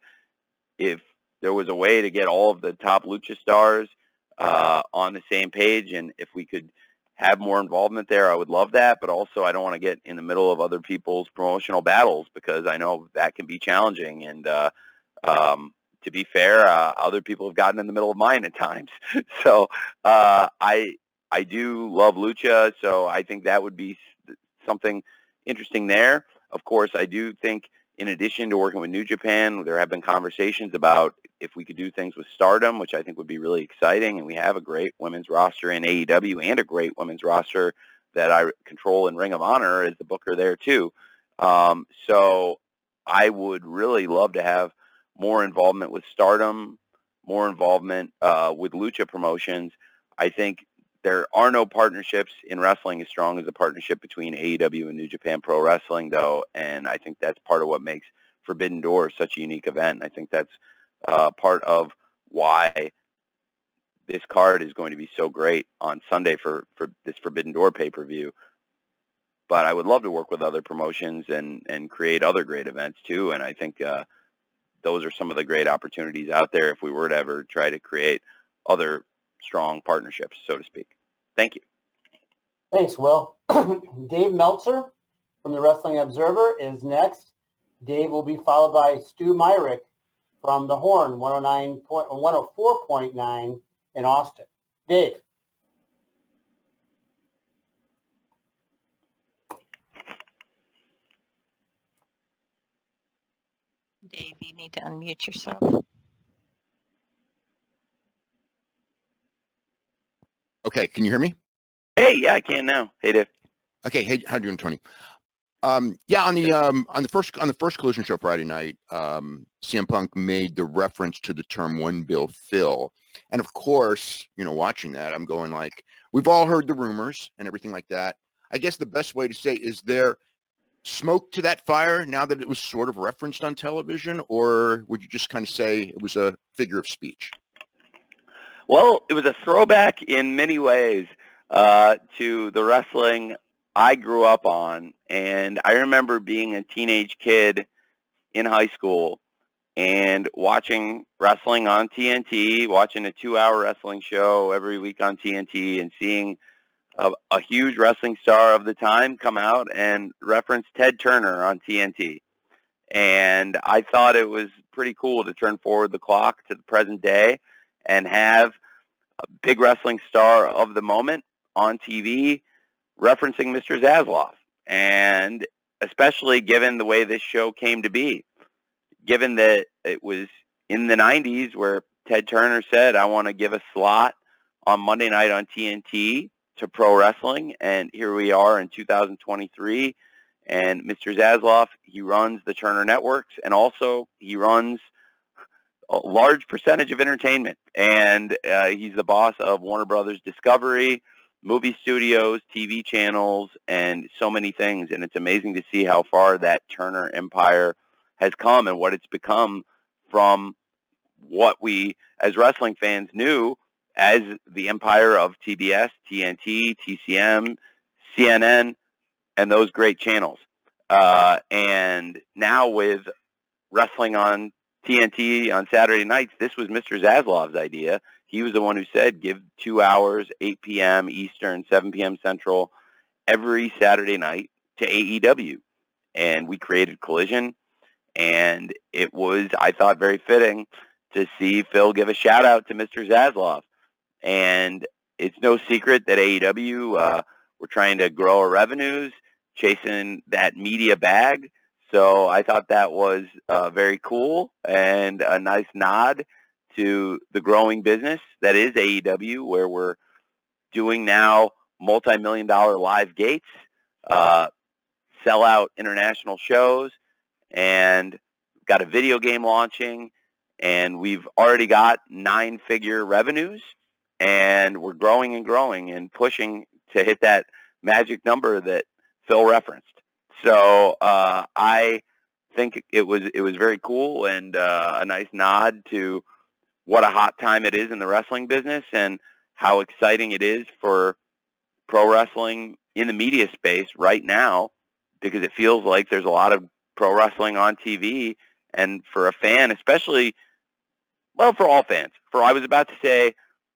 B: if there was a way to get all of the top lucha stars uh, on the same page, and if we could have more involvement there, I would love that. But also I don't want to get in the middle of other people's promotional battles, because I know that can be challenging. And uh, um, to be fair, uh, other people have gotten in the middle of mine at times. so uh, I, I do love lucha, so I think that would be something interesting there. Of course, I do think in addition to working with New Japan, there have been conversations about if we could do things with Stardom, which I think would be really exciting. And we have a great women's roster in A E W and a great women's roster that I control in Ring of Honor as the booker there too. Um, so I would really love to have more involvement with Stardom, more involvement uh, with lucha promotions. I think there are no partnerships in wrestling as strong as the partnership between A E W and New Japan Pro Wrestling, though, and I think that's part of what makes Forbidden Door such a unique event. I think that's uh, part of why this card is going to be so great on Sunday for, for this Forbidden Door pay-per-view. But I would love to work with other promotions and, and create other great events too. And I think uh, those are some of the great opportunities out there if we were to ever try to create other strong partnerships, so to speak. Thank you.
A: Thanks, Will. Dave Meltzer from the Wrestling Observer is next. Dave will be followed by Stu Myrick from The Horn, one oh four point nine in Austin. Dave.
L: Dave, you need to unmute yourself.
M: Okay, can you hear me?
B: Hey, yeah, I can now. Hey, Dave.
M: Okay, hey, how you doing, Tony? Um, yeah, on the um, on the first on the first Collision show Friday night, um, C M Punk made the reference to the term "one Bill Phil," and of course, you know, watching that, I'm going like, we've all heard the rumors and everything like that. I guess the best way to say, is there smoke to that fire now that it was sort of referenced on television, or would you just kind of say it was a figure of speech?
B: Well, it was a throwback in many ways uh, to the wrestling I grew up on. And I remember being a teenage kid in high school and watching wrestling on T N T, watching a two-hour wrestling show every week on T N T, and seeing a, a huge wrestling star of the time come out and reference Ted Turner on T N T. And I thought it was pretty cool to turn forward the clock to the present day and have a big wrestling star of the moment on T V referencing Mister Zasloff. And especially given the way this show came to be, given that it was in the nineties where Ted Turner said, I want to give a slot on Monday night on T N T to pro wrestling. And here we are in two thousand twenty-three. And Mister Zasloff, he runs the Turner Networks, and also he runs a large percentage of entertainment. And uh, he's the boss of Warner Brothers Discovery, movie studios, T V channels, and so many things. And it's amazing to see how far that Turner empire has come and what it's become from what we as wrestling fans knew as the empire of T B S, T N T, T C M, C N N, and those great channels. Uh, and now with wrestling on T N T on Saturday nights, this was Mister Zasloff's idea. He was the one who said, give two hours, eight p.m. Eastern, seven p.m. Central, every Saturday night to A E W. And we created Collision. And it was, I thought, very fitting to see Phil give a shout out to Mister Zasloff. And it's no secret that A E W, uh, we're trying to grow our revenues, chasing that media bag. So I thought that was uh, very cool and a nice nod to the growing business that is A E W, where we're doing now multi-million dollar live gates, uh, sell out international shows, and got a video game launching, and we've already got nine-figure revenues, and we're growing and growing and pushing to hit that magic number that Phil referenced. So uh, I think it was it was very cool and uh, a nice nod to what a hot time it is in the wrestling business and how exciting it is for pro wrestling in the media space right now, because it feels like there's a lot of pro wrestling on T V. And for a fan, especially, well, for all fans, for I was about to say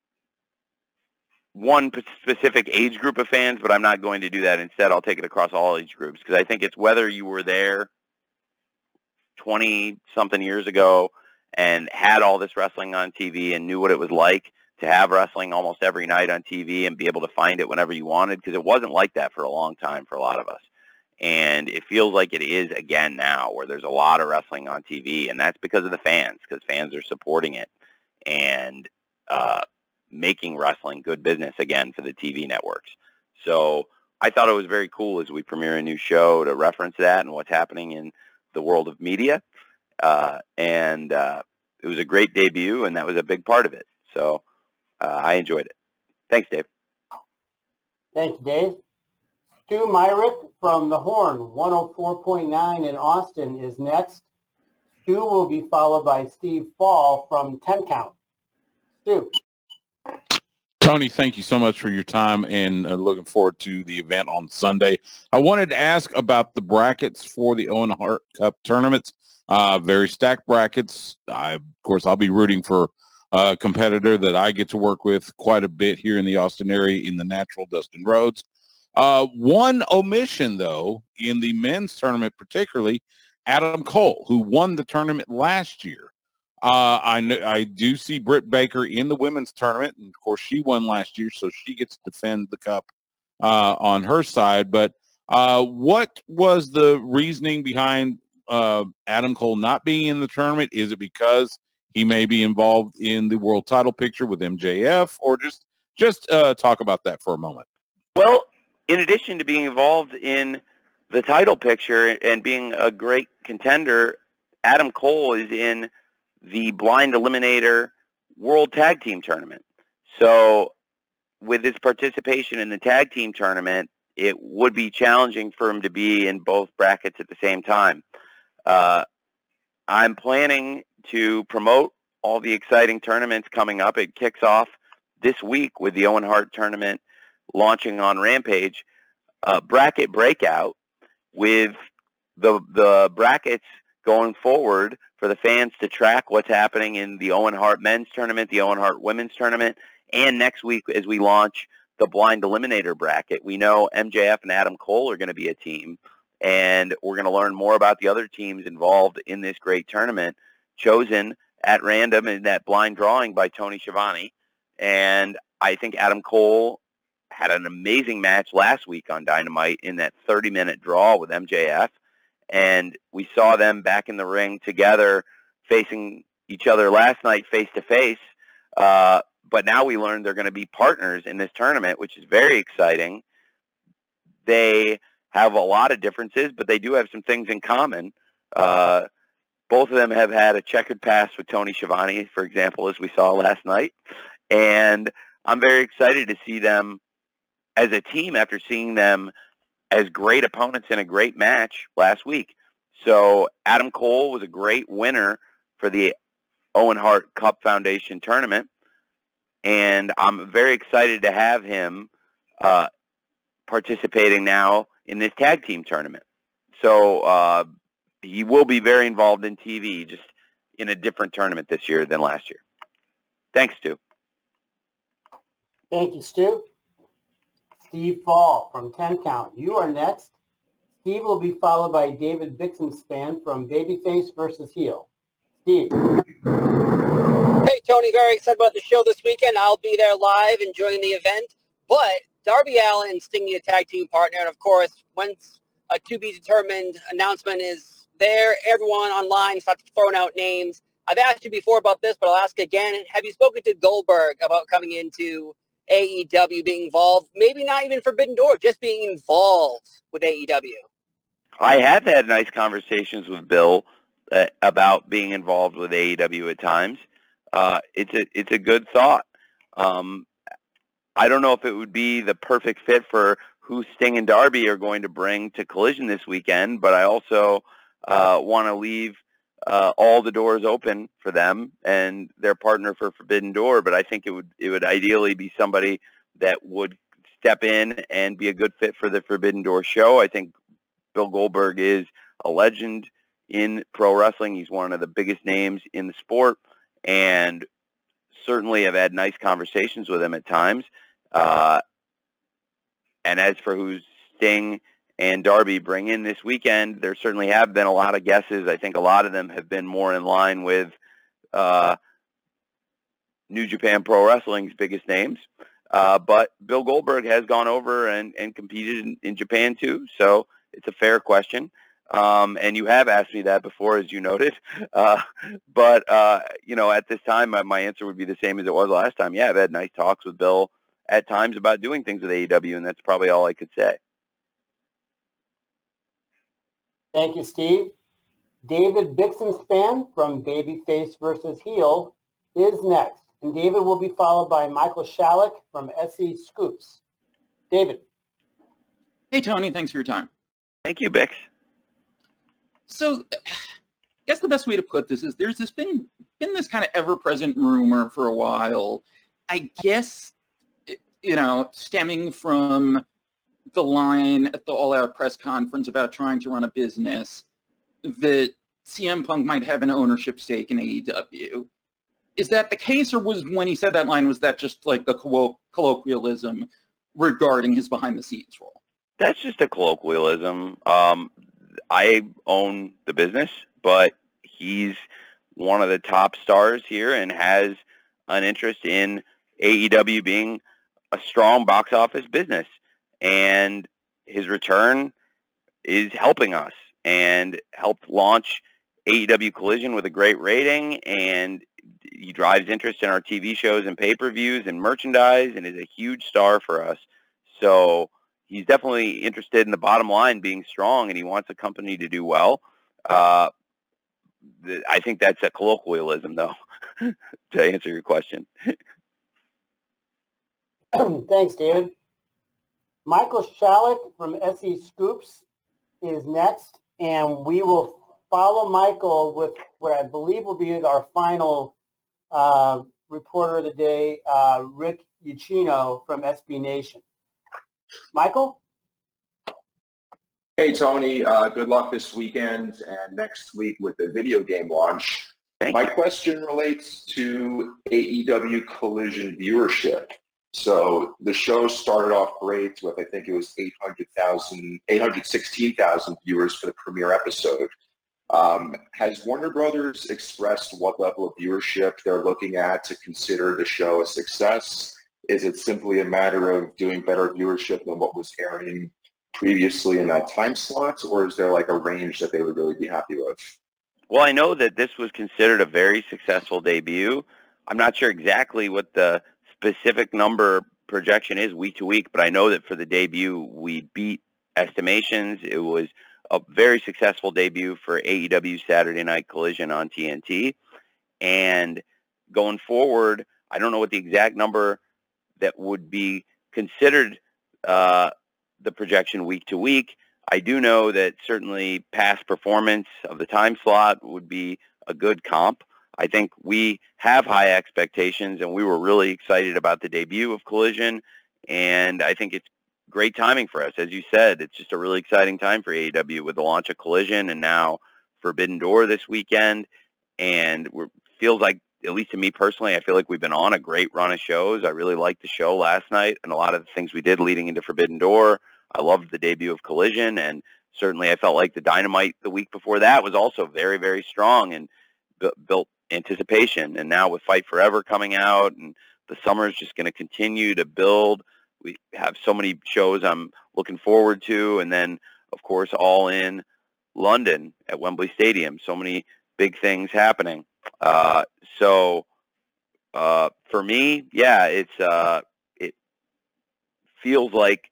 B: one specific age group of fans, but I'm not going to do that. Instead, I'll take it across all age groups, because I think it's whether you were there twenty-something years ago and had all this wrestling on T V and knew what it was like to have wrestling almost every night on T V and be able to find it whenever you wanted, because it wasn't like that for a long time for a lot of us. And it feels like it is again now, where there's a lot of wrestling on T V, and that's because of the fans, because fans are supporting it and uh, making wrestling good business again for the T V networks. So I thought it was very cool as we premiere a new show to reference that and what's happening in the world of media. Uh, and uh, it was a great debut, and that was a big part of it. So uh, I enjoyed it. Thanks, Dave.
A: Thank you, Dave. Stu Myrick from The Horn, one oh four point nine in Austin is next. Stu will be followed by Steve Fall from ten count. Stu.
N: Tony, thank you so much for your time and uh, looking forward to the event on Sunday. I wanted to ask about the brackets for the Owen Hart Cup tournaments. Uh, very stacked brackets. I, of course, I'll be rooting for a competitor that I get to work with quite a bit here in the Austin area in the natural, Dustin Rhodes. Uh, one omission, though, in the men's tournament particularly, Adam Cole, who won the tournament last year. Uh, I know, I do see Britt Baker in the women's tournament, and of course she won last year, so she gets to defend the cup uh, on her side. But uh, what was the reasoning behind uh, Adam Cole not being in the tournament? Is it because he may be involved in the world title picture with M J F, or just just uh, talk about that for a moment?
B: Well, in addition to being involved in the title picture and being a great contender, Adam Cole is in the Blind Eliminator World Tag Team Tournament. So with his participation in the tag team tournament, it would be challenging for him to be in both brackets at the same time. Uh, I'm planning to promote all the exciting tournaments coming up. It kicks off this week with the Owen Hart tournament launching on Rampage. Uh, bracket breakout with the the brackets going forward for the fans to track what's happening in the Owen Hart men's tournament, the Owen Hart women's tournament, and next week as we launch the Blind Eliminator bracket. We know M J F and Adam Cole are going to be a team, and we're going to learn more about the other teams involved in this great tournament, chosen at random in that blind drawing by Tony Schiavone. And I think Adam Cole had an amazing match last week on Dynamite in that thirty-minute draw with M J F. And we saw them back in the ring together facing each other last night face-to-face. Uh, but now we learned they're going to be partners in this tournament, which is very exciting. They have a lot of differences, but they do have some things in common. Uh, both of them have had a checkered past with Tony Schiavone, for example, as we saw last night. And I'm very excited to see them as a team after seeing them as great opponents in a great match last week. So Adam Cole was a great winner for the Owen Hart Cup Foundation tournament, and I'm very excited to have him uh, participating now in this tag team tournament. So uh, he will be very involved in T V, just in a different tournament this year than last year. Thanks, Stu.
A: Thank you, Stu. Steve Fall from ten count. You are next. Steve will be followed by David Bixenspan from Babyface versus Heel. Steve.
O: Hey, Tony, very excited about the show this weekend. I'll be there live enjoying the event. But Darby Allin, Sting, a tag team partner, and of course, once a to-be-determined announcement is there, everyone online starts throwing out names. I've asked you before about this, but I'll ask again. Have you spoken to Goldberg about coming into A E W, being involved, maybe not even Forbidden Door, just being involved with A E W?
B: I have had nice conversations with Bill uh, about being involved with A E W at times. Uh, it's a it's a good thought. Um, I don't know if it would be the perfect fit for who Sting and Darby are going to bring to Collision this weekend, but I also uh, want to leave uh, all the doors open for them and their partner for Forbidden Door. But I think it would it would ideally be somebody that would step in and be a good fit for the Forbidden Door show. I think Bill Goldberg is a legend in pro wrestling. He's one of the biggest names in the sport, and certainly have had nice conversations with him at times. Uh, and as for who Sting and Darby bring in this weekend, there certainly have been a lot of guesses. I think a lot of them have been more in line with uh, New Japan Pro Wrestling's biggest names. Uh, but Bill Goldberg has gone over and, and competed in, in Japan too, so it's a fair question. Um, and you have asked me that before, as you noted. Uh, but, uh, you know, at this time, my, my answer would be the same as it was last time. Yeah, I've had nice talks with Bill at times about doing things with A E W, and that's probably all I could say.
A: Thank you, Steve. David Bixenspan from Babyface versus Heel is next. And David will be followed by Michael Shalek from S E Scoops. David.
P: Hey, Tony. Thanks for your time.
B: Thank you, Bix.
P: So guess the best way to put this is there's this been been this kind of ever-present rumor for a while, I guess, you know, stemming from the line at the All Out press conference about trying to run a business that C M Punk might have an ownership stake in A E W. Is that the case, or was when he said that line, was that just like a collo- colloquialism regarding his behind-the-scenes role?
B: That's just a colloquialism. Um, I own the business, but he's one of the top stars here and has an interest in A E W being a strong box office business. And his return is helping us and helped launch A E W Collision with a great rating, and he drives interest in our T V shows and pay-per-views and merchandise and is a huge star for us. So he's definitely interested in the bottom line being strong, and he wants the company to do well. Uh, the, I think that's a colloquialism, though, to answer your question.
A: Thanks, David. Michael Shalik from S E Scoops is next, and we will follow Michael with what I believe will be our final uh, reporter of the day, uh, Rick Ucchino from S B Nation. Michael?
Q: Hey, Tony. Uh, good luck this weekend and next week with the video game launch.
B: Thank
Q: My
B: you.
Q: question relates to A E W Collision viewership. So the show started off great with, I think it was eight hundred thousand, eight hundred sixteen thousand viewers for the premiere episode. Um, has Warner Brothers expressed what level of viewership they're looking at to consider the show a success? Is it simply a matter of doing better viewership than what was airing previously in that time slot, or is there like a range that they would really be happy with?
B: Well, I know that this was considered a very successful debut. I'm not sure exactly what the specific number projection is week to week, but I know that for the debut, we beat estimations. It was a very successful debut for A E W Saturday Night Collision on T N T. And going forward, I don't know what the exact number that would be considered uh, the projection week to week. I do know that certainly past performance of the time slot would be a good comp. I think we have high expectations, and we were really excited about the debut of Collision, and I think it's great timing for us. As you said, it's just a really exciting time for A E W with the launch of Collision and now Forbidden Door this weekend, and it feels like, at least to me personally, I feel like we've been on a great run of shows. I really liked the show last night and a lot of the things we did leading into Forbidden Door. I loved the debut of Collision, and certainly I felt like the Dynamite the week before that was also very, very strong and bu- built anticipation. And now with Fight Forever coming out, and the summer is just going to continue to build. We have so many shows I'm looking forward to, and then, of course, All In London at Wembley Stadium. So many big things happening. Uh, so uh, for me, yeah, it's uh, it feels like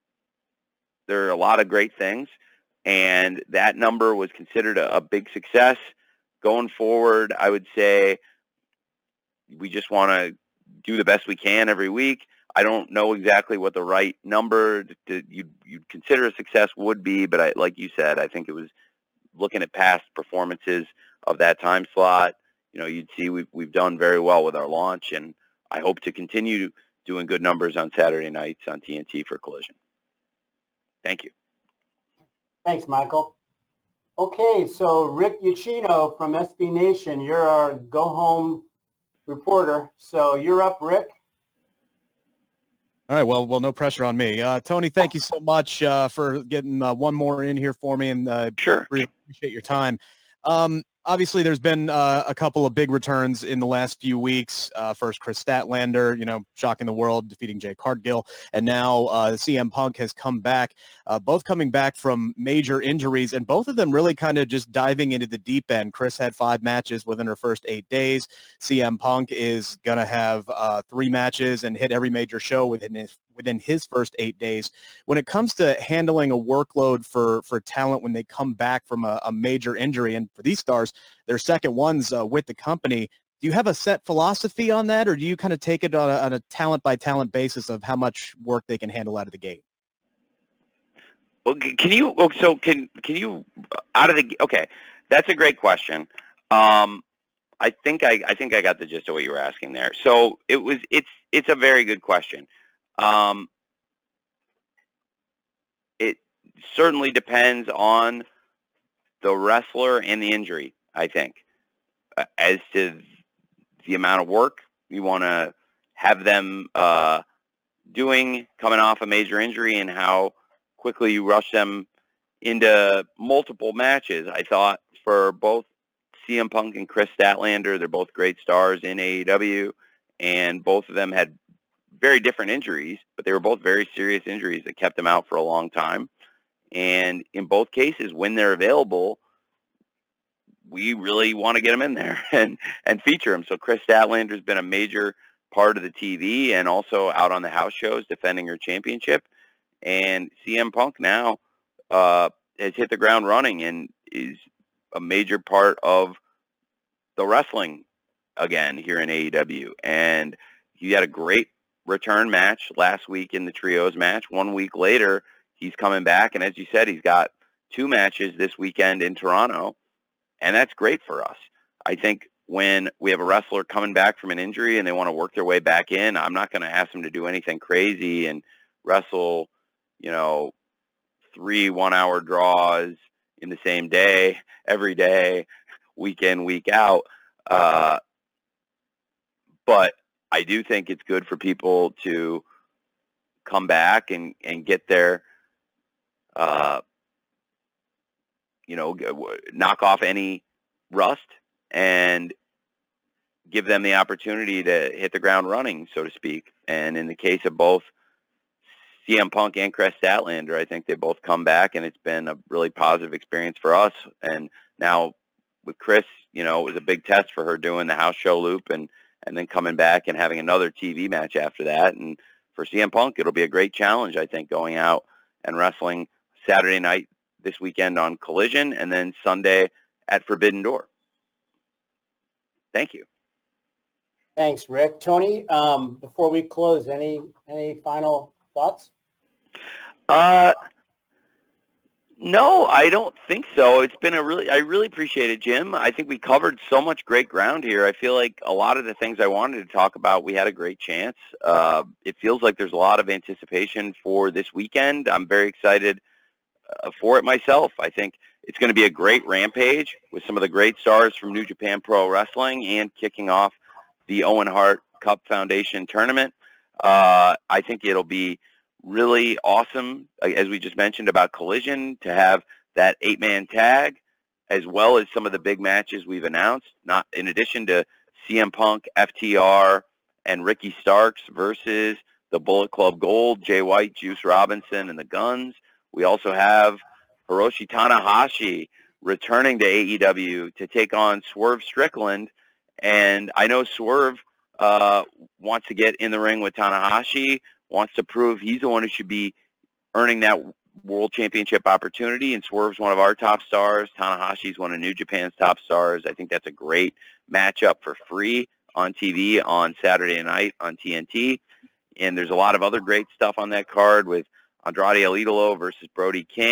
B: there are a lot of great things, and that number was considered a, a big success. Going forward, I would say we just want to do the best we can every week. I don't know exactly what the right number to, you'd, you'd consider a success would be, but I, like you said, I think it was looking at past performances of that time slot. You know, you'd see we've, we've done very well with our launch, and I hope to continue doing good numbers on Saturday nights on T N T for Collision. Thank you.
A: Thanks, Michael. Okay, so Rick Ucchino from S B Nation, you're our go-home reporter. So you're up, Rick.
R: All right, well, well, no pressure on me. Uh, Tony, thank you so much uh, for getting uh, one more in here for me, and uh,
B: sure.
R: really appreciate your time. Um, obviously, there's been uh, a couple of big returns in the last few weeks. Uh, first, Chris Statlander, you know, shocking the world, defeating Jake Cargill, and now uh, C M Punk has come back, uh, both coming back from major injuries, and both of them really kind of just diving into the deep end. Chris had five matches within her first eight days. C M Punk is going to have uh, three matches and hit every major show within his within his first eight days. When it comes to handling a workload for, for talent when they come back from a, a major injury, and for these stars, their second ones uh, with the company, do you have a set philosophy on that, or do you kind of take it on a, on a talent-by-talent basis of how much work they can handle out of the gate?
B: Well, can you, so can, can you, out of the, okay, That's a great question. Um, I think I, I think I got the gist of what you were asking there. So it was it's it's a very good question. Um, it certainly depends on the wrestler and the injury, I think, uh, as to the amount of work you want to have them uh, doing coming off a major injury and how quickly you rush them into multiple matches. I thought for both C M Punk and Chris Statlander, they're both great stars in A E W, and both of them had very different injuries, but they were both very serious injuries that kept them out for a long time. And in both cases, when they're available, we really want to get them in there and, and feature them. So Chris Statlander's been a major part of the T V and also out on the house shows defending her championship. And C M Punk now uh, has hit the ground running and is a major part of the wrestling again here in A E W. And he had a great return match last week in the trios match. One week later, he's coming back. And as you said, he's got two matches this weekend in Toronto. And that's great for us. I think when we have a wrestler coming back from an injury and they want to work their way back in, I'm not going to ask them to do anything crazy and wrestle, you know, three one-hour draws in the same day, every day, week in, week out. Uh, but I do think it's good for people to come back and, and get their, uh, you know, knock off any rust and give them the opportunity to hit the ground running, so to speak. And in the case of both C M Punk and Chris Statlander, I think they both come back, and it's been a really positive experience for us. And now with Chris, you know, it was a big test for her doing the house show loop and, and then coming back and having another T V match after that. And for C M Punk, it'll be a great challenge, I think, going out and wrestling Saturday night this weekend on Collision and then Sunday at Forbidden Door. Thank you.
A: Thanks, Rick. Tony, um, before we close, any any final thoughts?
B: Uh, no, I don't think so. It's been a really, I really appreciate it, Jim. I think we covered so much great ground here. I feel like a lot of the things I wanted to talk about, we had a great chance. Uh, it feels like there's a lot of anticipation for this weekend. I'm very excited uh, for it myself. I think it's going to be a great Rampage with some of the great stars from New Japan Pro Wrestling and kicking off the Owen Hart Cup Foundation tournament. Uh, I think it'll be really awesome, as we just mentioned about Collision, to have that eight-man tag, as well as some of the big matches we've announced, not in addition to C M Punk, F T R, and Ricky Starks versus the Bullet Club Gold, Jay White, Juice Robinson, and the Guns. We also have Hiroshi Tanahashi returning to A E W to take on Swerve Strickland. And I know Swerve uh, wants to get in the ring with Tanahashi, wants to prove he's the one who should be earning that world championship opportunity. And Swerve's one of our top stars. Tanahashi's one of New Japan's top stars. I think that's a great matchup for free on T V on Saturday night on T N T. And there's a lot of other great stuff on that card with Andrade El Idolo versus Brody King.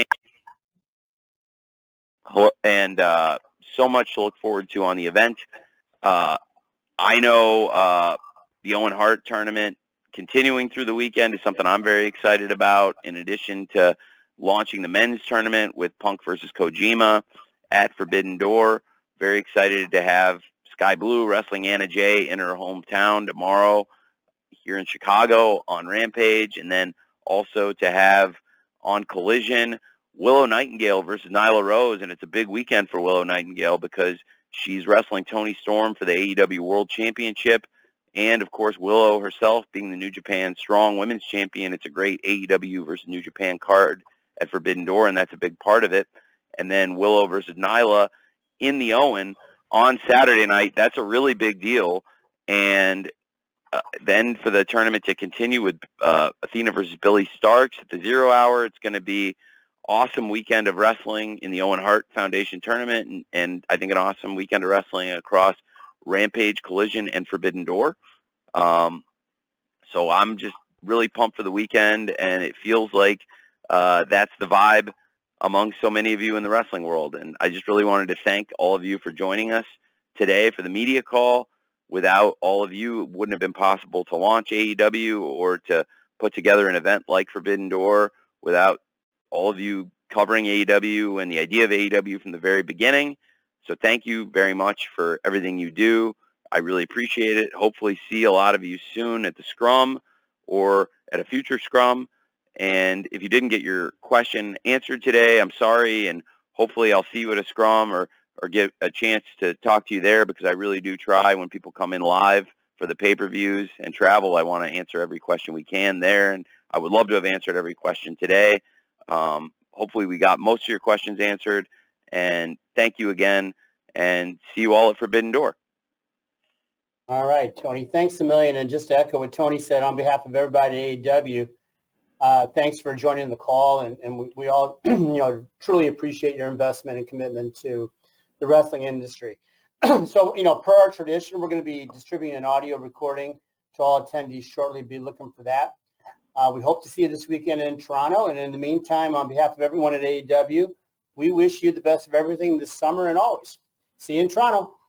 B: And uh, so much to look forward to on the event. Uh, I know uh, the Owen Hart tournament continuing through the weekend is something I'm very excited about, in addition to launching the men's tournament with Punk versus Kojima at Forbidden Door. Very excited to have Sky Blue wrestling Anna Jay in her hometown tomorrow here in Chicago on Rampage, and then also to have on Collision Willow Nightingale versus Nyla Rose. And it's a big weekend for Willow Nightingale because she's wrestling Toni Storm for the A E W World Championship. And, of course, Willow herself being the New Japan Strong Women's Champion. It's a great A E W versus New Japan card at Forbidden Door, and that's a big part of it. And then Willow versus Nyla in the Owen on Saturday night. That's a really big deal. And uh, then for the tournament to continue with uh, Athena versus Billy Starks at the Zero Hour, it's going to be awesome weekend of wrestling in the Owen Hart Foundation tournament, and, and I think an awesome weekend of wrestling across Rampage, Collision, and Forbidden Door. Um, so I'm just really pumped for the weekend, and it feels like uh, that's the vibe among so many of you in the wrestling world. And I just really wanted to thank all of you for joining us today for the media call. Without all of you, it wouldn't have been possible to launch A E W or to put together an event like Forbidden Door. Without all of you covering A E W and the idea of A E W from the very beginning. So thank you very much for everything you do. I really appreciate it. Hopefully see a lot of you soon at the Scrum or at a future Scrum. And if you didn't get your question answered today, I'm sorry. And hopefully I'll see you at a Scrum or, or get a chance to talk to you there, because I really do try when people come in live for the pay-per-views and travel. I want to answer every question we can there. And I would love to have answered every question today. Um, hopefully we got most of your questions answered. And thank you again. And see you all at Forbidden Door.
A: All right, Tony, thanks a million. And just to echo what Tony said, on behalf of everybody at A E W, uh, thanks for joining the call. And, and we, we all, you know, truly appreciate your investment and commitment to the wrestling industry. So, you know, per our tradition, we're going to be distributing an audio recording to all attendees shortly. Be looking for that. Uh, we hope to see you this weekend in Toronto. And in the meantime, on behalf of everyone at A E W, we wish you the best of everything this summer and always. See you in Toronto.